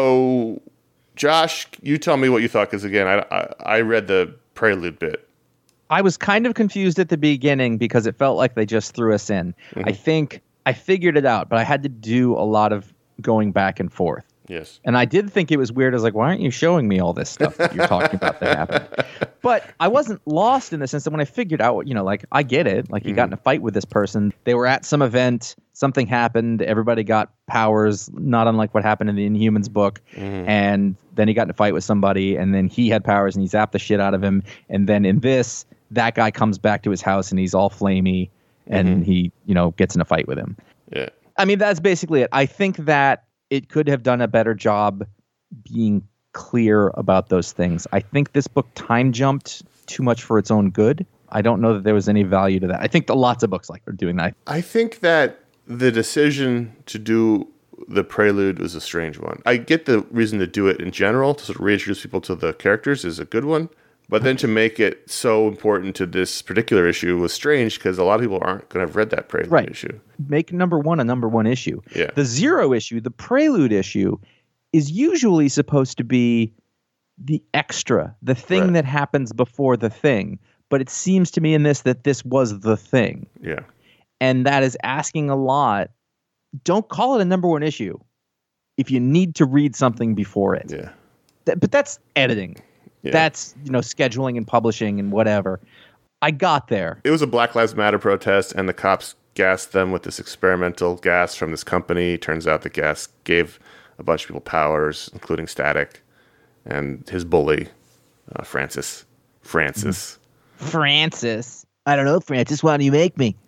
E: So, Josh, you tell me what you thought, because again, I, I I read the Prelude bit.
C: I was kind of confused at the beginning because it felt like they just threw us in.
E: Mm-hmm.
C: I think I figured it out, but I had to do a lot of going back and forth.
E: Yes.
C: And I did think it was weird. I was like, why aren't you showing me all this stuff that you're talking about that happened? But I wasn't lost in the sense that when I figured out, you know, like, I get it. Like, you got in a fight with this person. They were at some event. Something happened. Everybody got powers, not unlike what happened in the Inhumans book. And then he got in a fight with somebody, and then he had powers, and he zapped the shit out of him. And then in this, that guy comes back to his house, and he's all flamey, and he, you know, gets in a fight with him.
E: Yeah.
C: I mean, that's basically it. I think that it could have done a better job being clear about those things. I think this book time jumped too much for its own good. I don't know that there was any value to that. I think that lots of books like are doing that.
E: I think that the decision to do the Prelude was a strange one. I get the reason to do it in general, to sort of reintroduce people to the characters, is a good one. But then to make it so important to this particular issue was strange, because a lot of people aren't going to have read that Prelude
C: Right.
E: issue.
C: Make number one a number one issue.
E: Yeah.
C: The Zero issue, the Prelude issue, is usually supposed to be the extra, the thing
E: Right.
C: that happens before the thing. But it seems to me in this that this was the thing.
E: Yeah.
C: And that is asking a lot. Don't call it a number one issue. if you need to read something before it.
E: Yeah.
C: Th- but that's editing.
E: Yeah.
C: That's, you know, scheduling and publishing and whatever. I got there.
E: It was a Black Lives Matter protest, and the cops gassed them with this experimental gas from this company. Turns out the gas gave a bunch of people powers, including Static and his bully, uh, Francis. Francis.
C: Francis. I don't know, Francis. Why do you make me?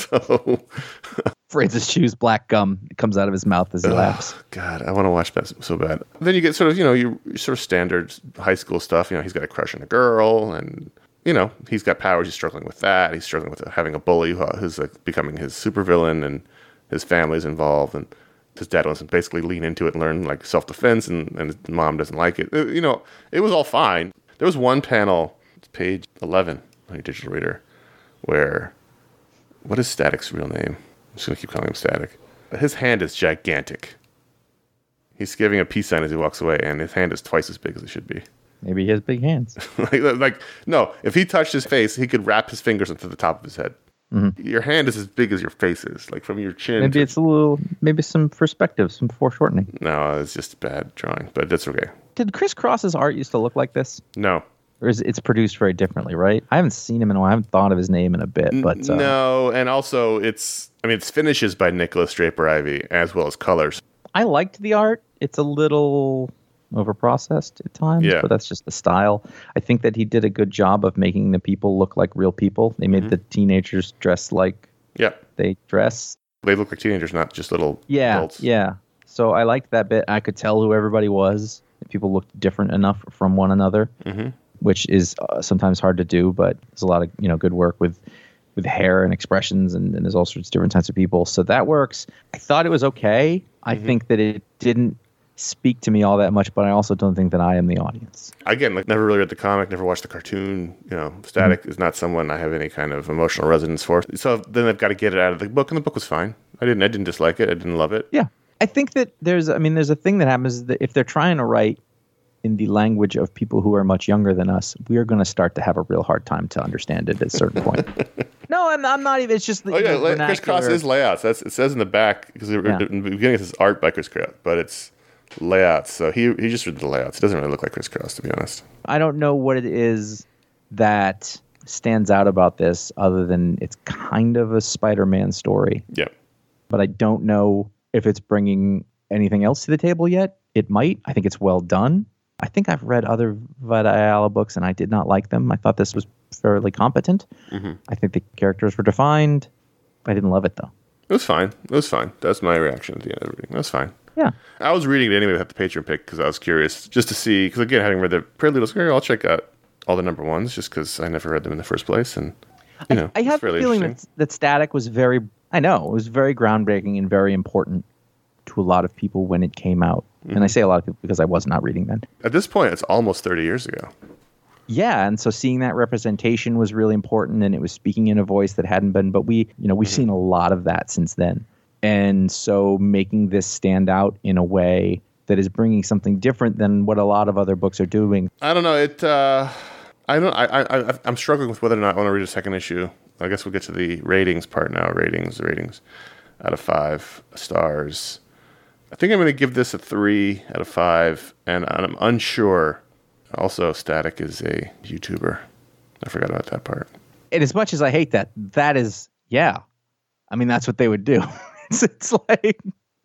E: So
C: Francis chews black gum. It comes out of his mouth as he laughs.
E: God, I want to watch that so bad. Then you get sort of, you know, you sort of standard high school stuff. You know, he's got a crush on a girl, and you know, he's got powers. He's struggling with that. He's struggling with having a bully who, who's like becoming his supervillain, and his family's involved, and his dad wants to basically lean into it and learn like self defense, and, and his mom doesn't like it. it. You know, it was all fine. There was one panel, it's page eleven on your digital reader, where what is Static's real name? I'm just gonna keep calling him Static. His hand is gigantic. He's giving a peace sign as he walks away, and his hand is twice as big as it should be.
C: Maybe he has big hands.
E: like, like, no, if he touched his face, he could wrap his fingers into the top of his head. Mm-hmm. Your hand is as big as your face is, like from your chin.
C: Maybe
E: to,
C: it's a little, maybe some perspective, some foreshortening.
E: No, it's just bad drawing, but that's okay.
C: Did Chris Cross's art used to look like this?
E: No.
C: Or is it's produced very differently, right? I haven't seen him in a while. I haven't thought of his name in a bit, but uh,
E: no, and also it's, I mean, it's finishes by Nicholas Draper-Ivy as well as colors.
C: I liked the art. It's a little overprocessed at times,
E: yeah.
C: but that's just the style. I think that he did a good job of making the people look like real people. They made mm-hmm. the teenagers dress like
E: yeah.
C: they dress.
E: They look like teenagers, not just little
C: yeah,
E: adults.
C: Yeah, so I liked that bit. I could tell who everybody was. People looked different enough from one another, mm-hmm. which is uh, sometimes hard to do, but there's a lot of, you know, good work with with hair and expressions, and, and there's all sorts of different types of people. So that works. I thought it was okay. Mm-hmm. I think that it didn't speak to me all that much, but I also don't think that I am the audience.
E: Again, like never really read the comic, never watched the cartoon. You know, Static mm-hmm. is not someone I have any kind of emotional resonance for. So then I've got to get it out of the book, and the book was fine. I didn't, I didn't dislike it. I didn't love it.
C: Yeah, I think that there's, I mean, there's a thing that happens that if they're trying to write in the language of people who are much younger than us, we are going to start to have a real hard time to understand it at a certain point. No, I'm, I'm not even. It's just the,
E: oh yeah,
C: the
E: Chris Cross is layouts. That's it says in the back because yeah. in the beginning it says art by Chris Cross, but it's layouts. So he he just read the layouts. It doesn't really look like Chris Cross, to be honest.
C: I don't know what it is that stands out about this, other than it's kind of a Spider-Man story.
E: Yeah,
C: but I don't know if it's bringing anything else to the table yet. It might. I think it's well done. I think I've read other Vita Ayala books, and I did not like them. I thought this was fairly competent. Mm-hmm. I think the characters were defined. I didn't love it, though.
E: It was fine. It was fine. That's my reaction at the end of reading. That was fine.
C: Yeah.
E: I was reading it anyway with the Patreon pick because I was curious just to see, because again, having read the Prelude, I was like, I'll check out all the number ones just because I never read them in the first place. And, you know,
C: I, I have a feeling that, that Static was very, I know, it was very groundbreaking and very important to a lot of people when it came out. Mm-hmm. And I say a lot of people because I was not reading then.
E: At this point, it's almost thirty years ago.
C: Yeah, and so seeing that representation was really important, and it was speaking in a voice that hadn't been, but we, you know, we've mm-hmm. seen a lot of that since then. And so making this stand out in a way that is bringing something different than what a lot of other books are doing.
E: I don't know. It, uh, I don't, I, I, I'm struggling with whether or not I want to read a second issue. I guess we'll get to the ratings part now. Ratings, ratings out of five stars. I think I'm going to give this a three out of five, and I'm unsure. Also, Static is a YouTuber. I forgot about that part.
C: And as much as I hate that, that is, yeah. I mean, that's what they would do. it's, it's like,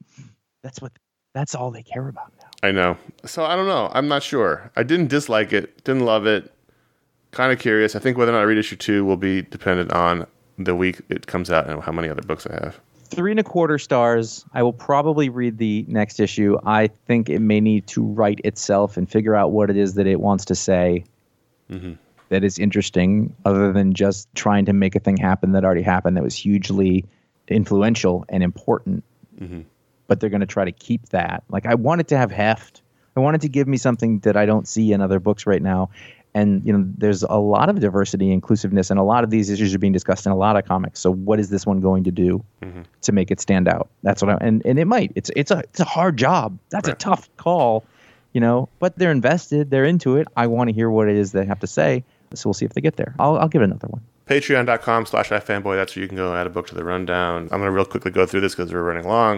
C: that's what, that's all they care about now.
E: I know. So I don't know. I'm not sure. I didn't dislike it. Didn't love it. Kind of curious. I think whether or not I read issue two will be dependent on the week it comes out and how many other books I have.
C: Three and a quarter stars. I will probably read the next issue. I think it may need to write itself and figure out what it is that it wants to say mm-hmm. that is interesting, other than just trying to make a thing happen that already happened that was hugely influential and important. Mm-hmm. But they're going to try to keep that. Like, I wanted to have heft. I wanted to give me something that I don't see in other books right now. And, you know, there's a lot of diversity, inclusiveness, and a lot of these issues are being discussed in a lot of comics. So what is this one going to do mm-hmm. to make it stand out? That's what I, and, and it might, it's, it's a, it's a hard job. That's right. A tough call, you know, but they're invested, they're into it. I want to hear what it is they have to say. So we'll see if they get there. I'll, I'll give it another one.
E: Patreon.com slash iFanboy. That's where you can go add a book to the rundown. I'm going to real quickly go through this because we're running long.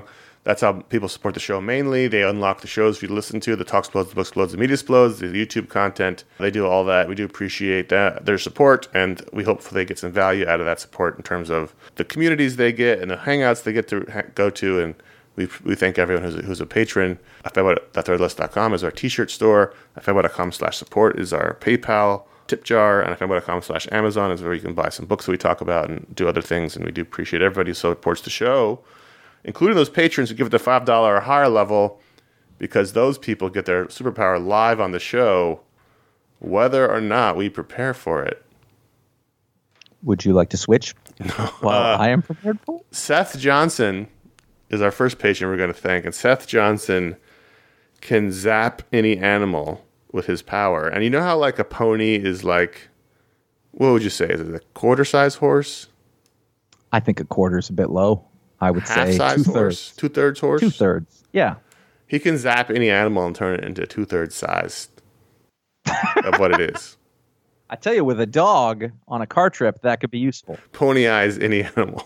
E: That's how people support the show mainly. They unlock the shows for you to listen to, the Talk Explodes, the Book Explodes, the Media Explodes, the YouTube content. They do all that. We do appreciate that, their support, and we hope they get some value out of that support in terms of the communities they get and the hangouts they get to ha- go to. And we we thank everyone who's a, who's a patron. fanboy dot threadless dot com is our t-shirt store. fanboy dot com slash support is our PayPal tip jar, and fanboy dot com slash Amazon is where you can buy some books that we talk about and do other things. And we do appreciate everybody who supports the show, including those patrons who give it the five dollars or higher level, because those people get their superpower live on the show, whether or not we prepare for it.
C: Would you like to switch?
E: No.
C: Well,
E: Uh,
C: I am prepared for it.
E: Seth Johnson is our first patron we're going to thank. And Seth Johnson can zap any animal with his power. And you know how like a pony is like, what would you say? Is it a quarter-size horse?
C: I think a quarter is a bit low. I would say
E: Half-size
C: two
E: horse?
C: thirds.
E: Two-thirds horse?
C: Two thirds. Yeah.
E: He can zap any animal and turn it into two-thirds size of what it is.
C: I tell you, with a dog on a car trip, that could be useful.
E: Pony eyes any animal.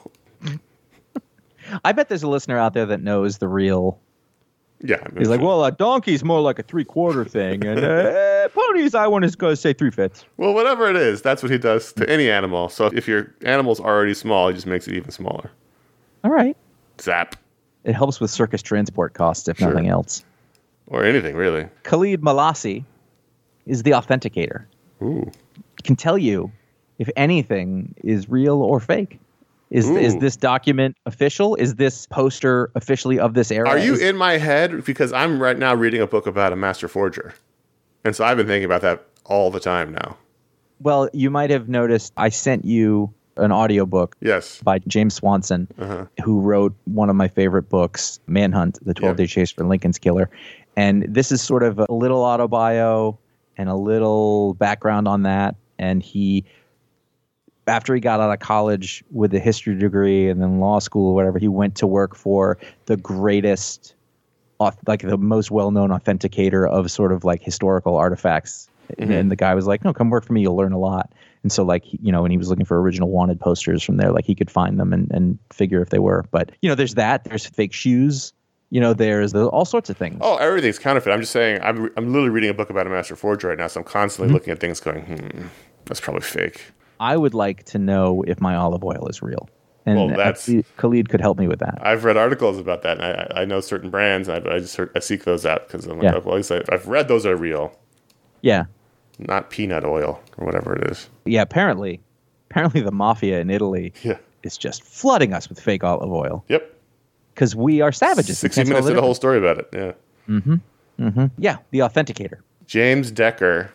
C: I bet there's a listener out there that knows the real.
E: Yeah. I mean,
C: He's like, well, a donkey's more like a three-quarter thing, and uh, ponies, I want to go say three-fifths.
E: well, whatever it is, that's what he does to any animal. So if your animal's already small, he just makes it even smaller.
C: All right.
E: Zap.
C: It helps with circus transport costs, if
E: Sure.
C: nothing else.
E: Or anything, really.
C: Khalid Malassi is the authenticator.
E: Ooh.
C: Can tell you if anything is real or fake. Is
E: Ooh.
C: is this document official? Is this poster officially of this era?
E: Are you
C: Is-
E: in my head? Because I'm right now reading a book about a master forger. And so I've been thinking about that all the time now.
C: Well, you might have noticed I sent you an audiobook
E: Yes.
C: by James Swanson,
E: Uh-huh.
C: who wrote one of my favorite books, Manhunt, The twelve-Day
E: Yeah.
C: Chase for Lincoln's Killer. And this is sort of a little autobio and a little background on that. And he, after he got out of college with a history degree and then law school or whatever, he went to work for the greatest, auth- like the most well-known authenticator of sort of like historical artifacts.
E: Mm-hmm.
C: And the guy was like, no, come work for me. You'll learn a lot. And so like, he- you know, when he was looking for original wanted posters from there, like he could find them and, and figure if they were. But, you know, there's that. There's fake shoes. You know, there's the, all sorts of things.
E: Oh, everything's counterfeit. I'm just saying, I'm, I'm literally reading a book about a master forger right now, so I'm constantly
C: Mm-hmm.
E: looking at things going, hmm, that's probably fake.
C: I would like to know if my olive oil is real. And
E: Well, that's-
C: uh, Khalid could help me with that.
E: I've read articles about that, and I, I know certain brands, and I, I just heard, I seek those out because I'm like,
C: Yeah.
E: oh, well, at least I, I've read those are real,
C: Yeah.
E: not peanut oil or whatever it is.
C: Yeah, apparently. Apparently the mafia in Italy
E: Yeah.
C: is just flooding us with fake olive oil
E: Yep.
C: because we are savages. We
E: sixty
C: can't tell
E: minutes
C: the
E: did a whole
C: difference.
E: story about it. Yeah.
C: Yeah, the authenticator.
E: James Decker.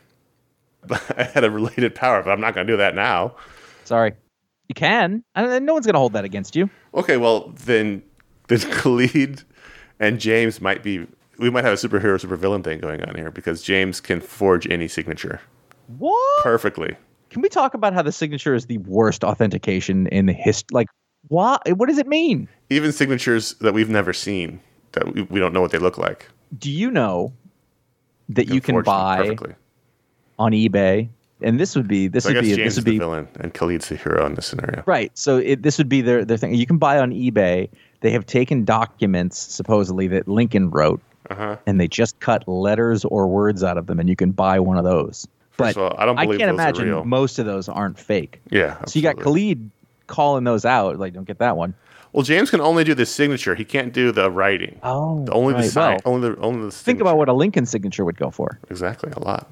E: I had a related power, but I'm not going to do that now.
C: Sorry. You can. And no one's going to hold that against you.
E: Okay, well, then, then Khalid and James might be... We might have a superhero, supervillain thing going on here because James can forge any signature
C: What?
E: perfectly.
C: Can we talk about how the signature is the worst authentication in the history? Like, what? What does it mean?
E: Even signatures that we've never seen, that we, we don't know what they look like.
C: Do you know that you can
E: forge them
C: buy
E: perfectly.
C: on eBay? And this would be this
E: So I
C: would
E: guess
C: be
E: James
C: this
E: is
C: would
E: the
C: be
E: villain and Khalid's the hero in this scenario.
C: right. So it, this would be their their thing. You can buy on eBay. They have taken documents supposedly that Lincoln wrote,
E: Uh-huh.
C: and they just cut letters or words out of them, and you can buy one of those.
E: First
C: But
E: of all, I don't believe
C: can't
E: those are
C: imagine
E: real.
C: most of those aren't fake.
E: Yeah.
C: So you got
E: absolutely.
C: Khalid calling those out, like, don't get that one.
E: Well, James can only do the signature. He can't do the writing.
C: Oh,
E: Only the
C: right.
E: sign.
C: Well,
E: only the only the.
C: think about
E: signature.
C: what a Lincoln signature would go for.
E: Exactly, a lot.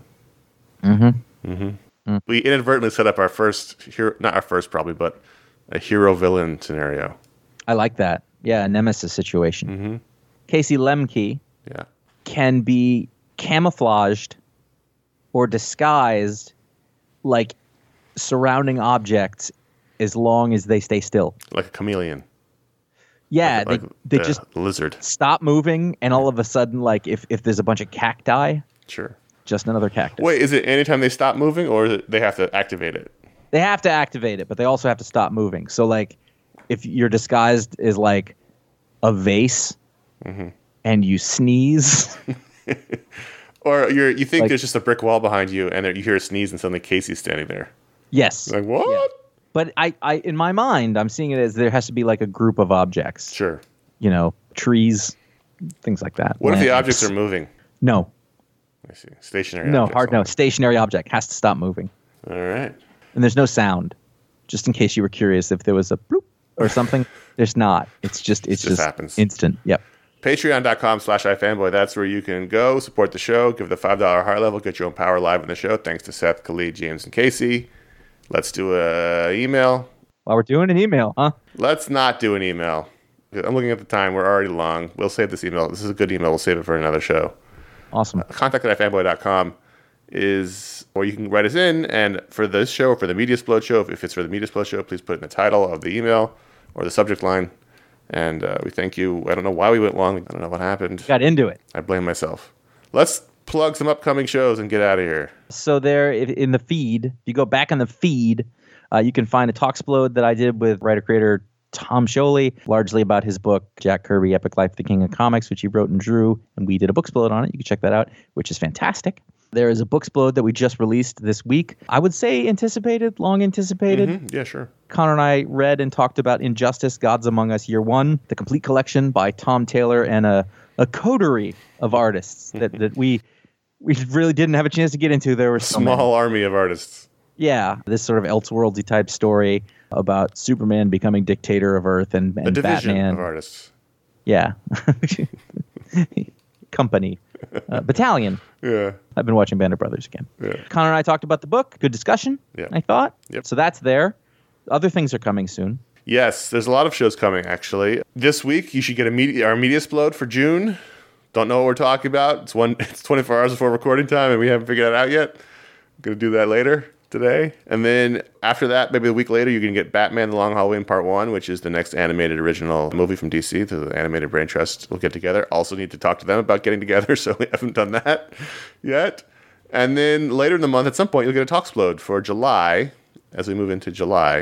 C: Mm-hmm.
E: Mm-hmm. We inadvertently set up our first hero, not our first probably, but a hero villain scenario.
C: I like that. Yeah, a nemesis situation.
E: Mm-hmm.
C: Casey Lemke
E: Yeah.
C: can be camouflaged or disguised like surrounding objects as long as they stay still.
E: Like a chameleon.
C: Yeah,
E: like
C: they, they
E: the
C: just
E: lizard.
C: stop moving, and all of a sudden, like if, if there's a bunch of cacti,
E: Sure.
C: just another cactus.
E: Wait, is it anytime they stop moving, or is it they have to activate it?
C: They have to activate it, but they also have to stop moving. So, like, if you're disguised as like a vase
E: Mm-hmm.
C: and you sneeze,
E: Or you're you think
C: Like-
E: there's just a brick wall behind you, and there, you hear a sneeze, and suddenly Casey's standing there.
C: yes.
E: Like what?
C: Yeah. But I, I, in my mind, I'm seeing it as there has to be like a group of objects.
E: Sure.
C: You know, trees, things like that.
E: What if the
C: Lamps.
E: objects are moving?
C: No.
E: I see. Stationary
C: No,
E: objects.
C: hard no.
E: only.
C: Stationary object has to stop moving.
E: All right.
C: And there's no sound. Just in case you were curious if there was a bloop or something. There's not. It's just it's
E: just
C: just,
E: happens.
C: instant. Yep.
E: Patreon.com slash iFanboy. That's where you can go, support the show, give the five dollar higher level, get your own power live on the show. Thanks to Seth, Khalid, James, and Casey. Let's do a email.
C: While we're doing an email, huh?
E: Let's not do an email. I'm looking at the time. We're already long. We'll save this email. This is a good email. We'll save it for another show.
C: Awesome.
E: Contact at ifanboy dot com is where you can write us in. And for this show, or for the Media Explode show, if it's for the Media Explode show, please put in the title of the email or the subject line. And uh, we thank you. I don't know why we went long. I don't know what happened.
C: Got into it.
E: I blame myself. Let's plug some upcoming shows and get out of here.
C: So there if- in the feed, if you go back in the feed, uh, you can find a Talksplode that I did with writer-creator Tom Sholey, largely about his book, Jack Kirby, Epic Life, The King of Comics, which he wrote and drew, and we did a Booksplode on it. You can check that out, which is fantastic. There is a Booksplode that we just released this week. I would say anticipated, long anticipated.
E: Mhm. Yeah, sure.
C: Connor and I read and talked about Injustice, Gods Among Us Year One, the complete collection by Tom Taylor and a, a coterie of artists that, that we we really didn't have a chance to get into. There were so many.
E: Small army of artists.
C: Yeah, this sort of Elseworldsy type story about Superman becoming dictator of Earth and, and
E: A division
C: Batman.
E: of artists.
C: Yeah. Company. Uh, battalion.
E: Yeah.
C: I've been watching Band of Brothers again.
E: Yeah.
C: Connor and I talked about the book. Good discussion,
E: Yeah.
C: I thought.
E: Yep.
C: So that's there. Other things are coming soon.
E: Yes, there's a lot of shows coming, actually. This week, you should get a media, our Media Explode for June. Don't know what we're talking about. It's one. It's twenty-four hours before recording time, and we haven't figured it out yet. I'm going to do that later today. And then after that, maybe a week later, you can get Batman The Long Halloween Part one, which is the next animated original movie from D C. The Animated Brain Trust will get together. Also need to talk to them about getting together, so we haven't done that yet. And then later in the month, at some point, you'll get a Talksplode for July, as we move into July.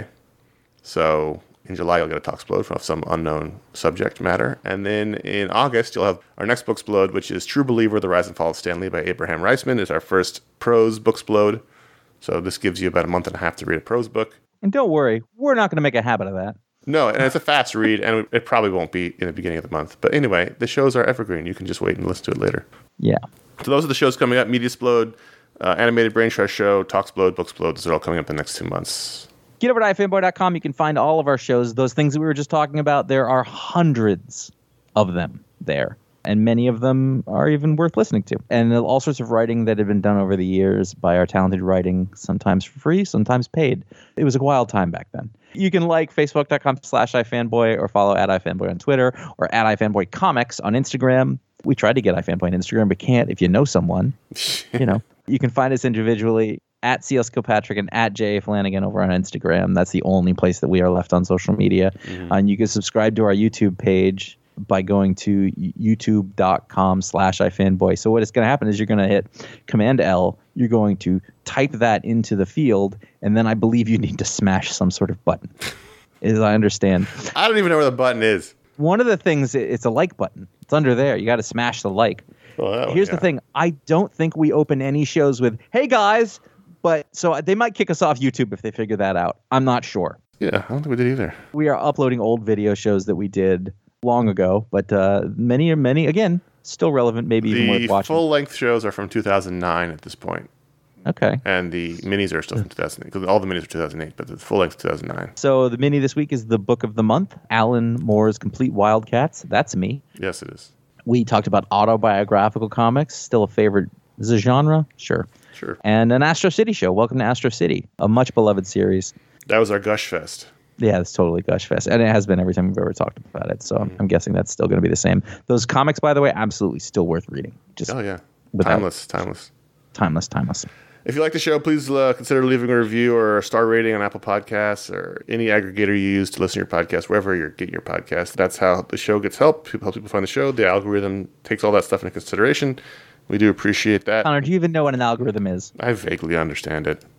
E: So in July, you'll get a Talksplode from some unknown subject matter. And then in August, you'll have our next Booksplode, which is True Believer, The Rise and Fall of Stan Lee by Abraham Reisman. It's our first prose Booksplode. So this gives you about a month and a half to read a prose book.
C: And don't worry, we're not going to make a habit of that.
E: No, and it's a fast read, and it probably won't be in the beginning of the month. But anyway, the shows are evergreen. You can just wait and listen to it later.
C: Yeah.
E: So those are the shows coming up. Media Explode, uh, Animated Brain Trust Show, Talksplode, Booksplode. Those are all coming up in the next two months.
C: Get over to ifanboy dot com. You can find all of our shows. Those things that we were just talking about, there are hundreds of them there. And many of them are even worth listening to. And all sorts of writing that had been done over the years by our talented writing, sometimes for free, sometimes paid. It was a wild time back then. You can like facebook dot com slash ifanboy or follow at ifanboy on Twitter or at ifanboy comics on Instagram. We tried to get ifanboy on Instagram, but can't if you know someone. You know, you can find us individually at C L Kilpatrick and at J A Flanagan over on Instagram. That's the only place that we are left on social media. Mm-hmm. And you can subscribe to our YouTube page by going to youtube dot com slash ifanboy. So what is going to happen is you're going to hit Command L. You're going to type that into the field, and then I believe you need to smash some sort of button, as I understand.
E: I don't even know where the button is.
C: One of the things, it's a like button. It's under there. You got to smash the like.
E: Well,
C: Here's
E: yeah.
C: the thing. I don't think we open any shows with, hey, guys. But so they might kick us off YouTube if they figure that out. I'm not sure.
E: Yeah, I don't think we did either.
C: We are uploading old video shows that we did long ago, but uh, many are many, again, still relevant, maybe even worth
E: The
C: watching.
E: full-length shows are from two thousand nine at this point,
C: Okay.
E: and the minis are still from two thousand eight, because all the minis are two thousand eight, but the full-length two thousand nine.
C: So the mini this week is the book of the month, Alan Moore's Complete Wildcats. That's me.
E: Yes, it is.
C: We talked about autobiographical comics, still a favorite. Is it a genre? Sure.
E: Sure.
C: And an Astro City show. Welcome to Astro City, a much beloved series.
E: That was our Gush Fest.
C: Yeah, it's totally Gush Fest. And it has been every time we've ever talked about it. So mm. I'm guessing that's still going to be the same. Those comics, by the way, absolutely still worth reading. Just
E: Oh, yeah.
C: without-
E: Timeless, timeless.
C: Timeless, timeless.
E: If you like the show, please uh, consider leaving a review or a star rating on Apple Podcasts or any aggregator you use to listen to your podcast, wherever you get your podcast. That's how the show gets help. People help people find the show. The algorithm takes all that stuff into consideration. We do appreciate that.
C: Connor, do you even know what an algorithm is?
E: I vaguely understand it.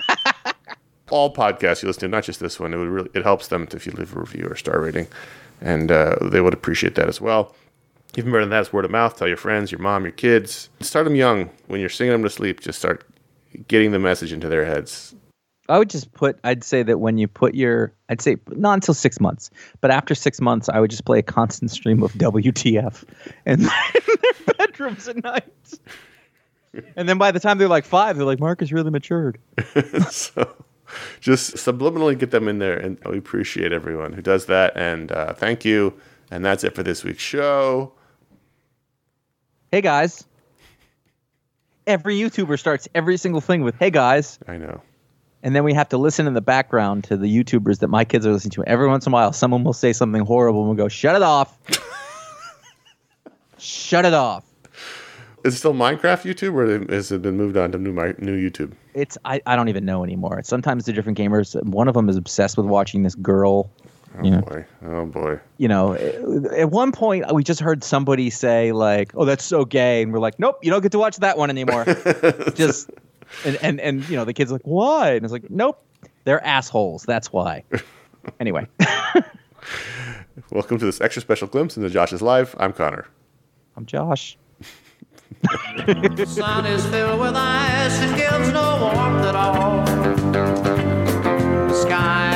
E: All podcasts you listen to, not just this one, it would really it helps them if you leave a review or star rating, and uh, they would appreciate that as well. Even better than that is word of mouth. Tell your friends, your mom, your kids. Start them young. When you're singing them to sleep, just start getting the message into their heads.
C: I would just put, I'd say that when you put your, I'd say not until six months, but after six months, I would just play a constant stream of W T F in their bedrooms at night. And then by the time they're like five, they're like, Marcus really matured.
E: So just subliminally get them in there. And we appreciate everyone who does that. And uh, thank you. And that's it for this week's show.
C: Hey, guys. Every YouTuber starts every single thing with, hey, guys.
E: I know.
C: And then we have to listen in the background to the YouTubers that my kids are listening to. Every once in a while, someone will say something horrible and we'll go, shut it off. Shut it off.
E: Is it still Minecraft YouTube, or has it been moved on to new new YouTube?
C: It's I, I don't even know anymore. Sometimes the different gamers, one of them is obsessed with watching this girl.
E: Oh,
C: you know,
E: boy. Oh, boy.
C: You know, at one point, we just heard somebody say, like, oh, that's so gay. And we're like, nope, you don't get to watch that one anymore. Just... And, and, and, you know, the kid's like, why? And it's like, nope, they're assholes. That's why. Anyway.
E: Welcome to this extra special glimpse into Josh's life. I'm Connor.
C: I'm Josh.
D: The sun is filled with ice. It gives no warmth at all. The sky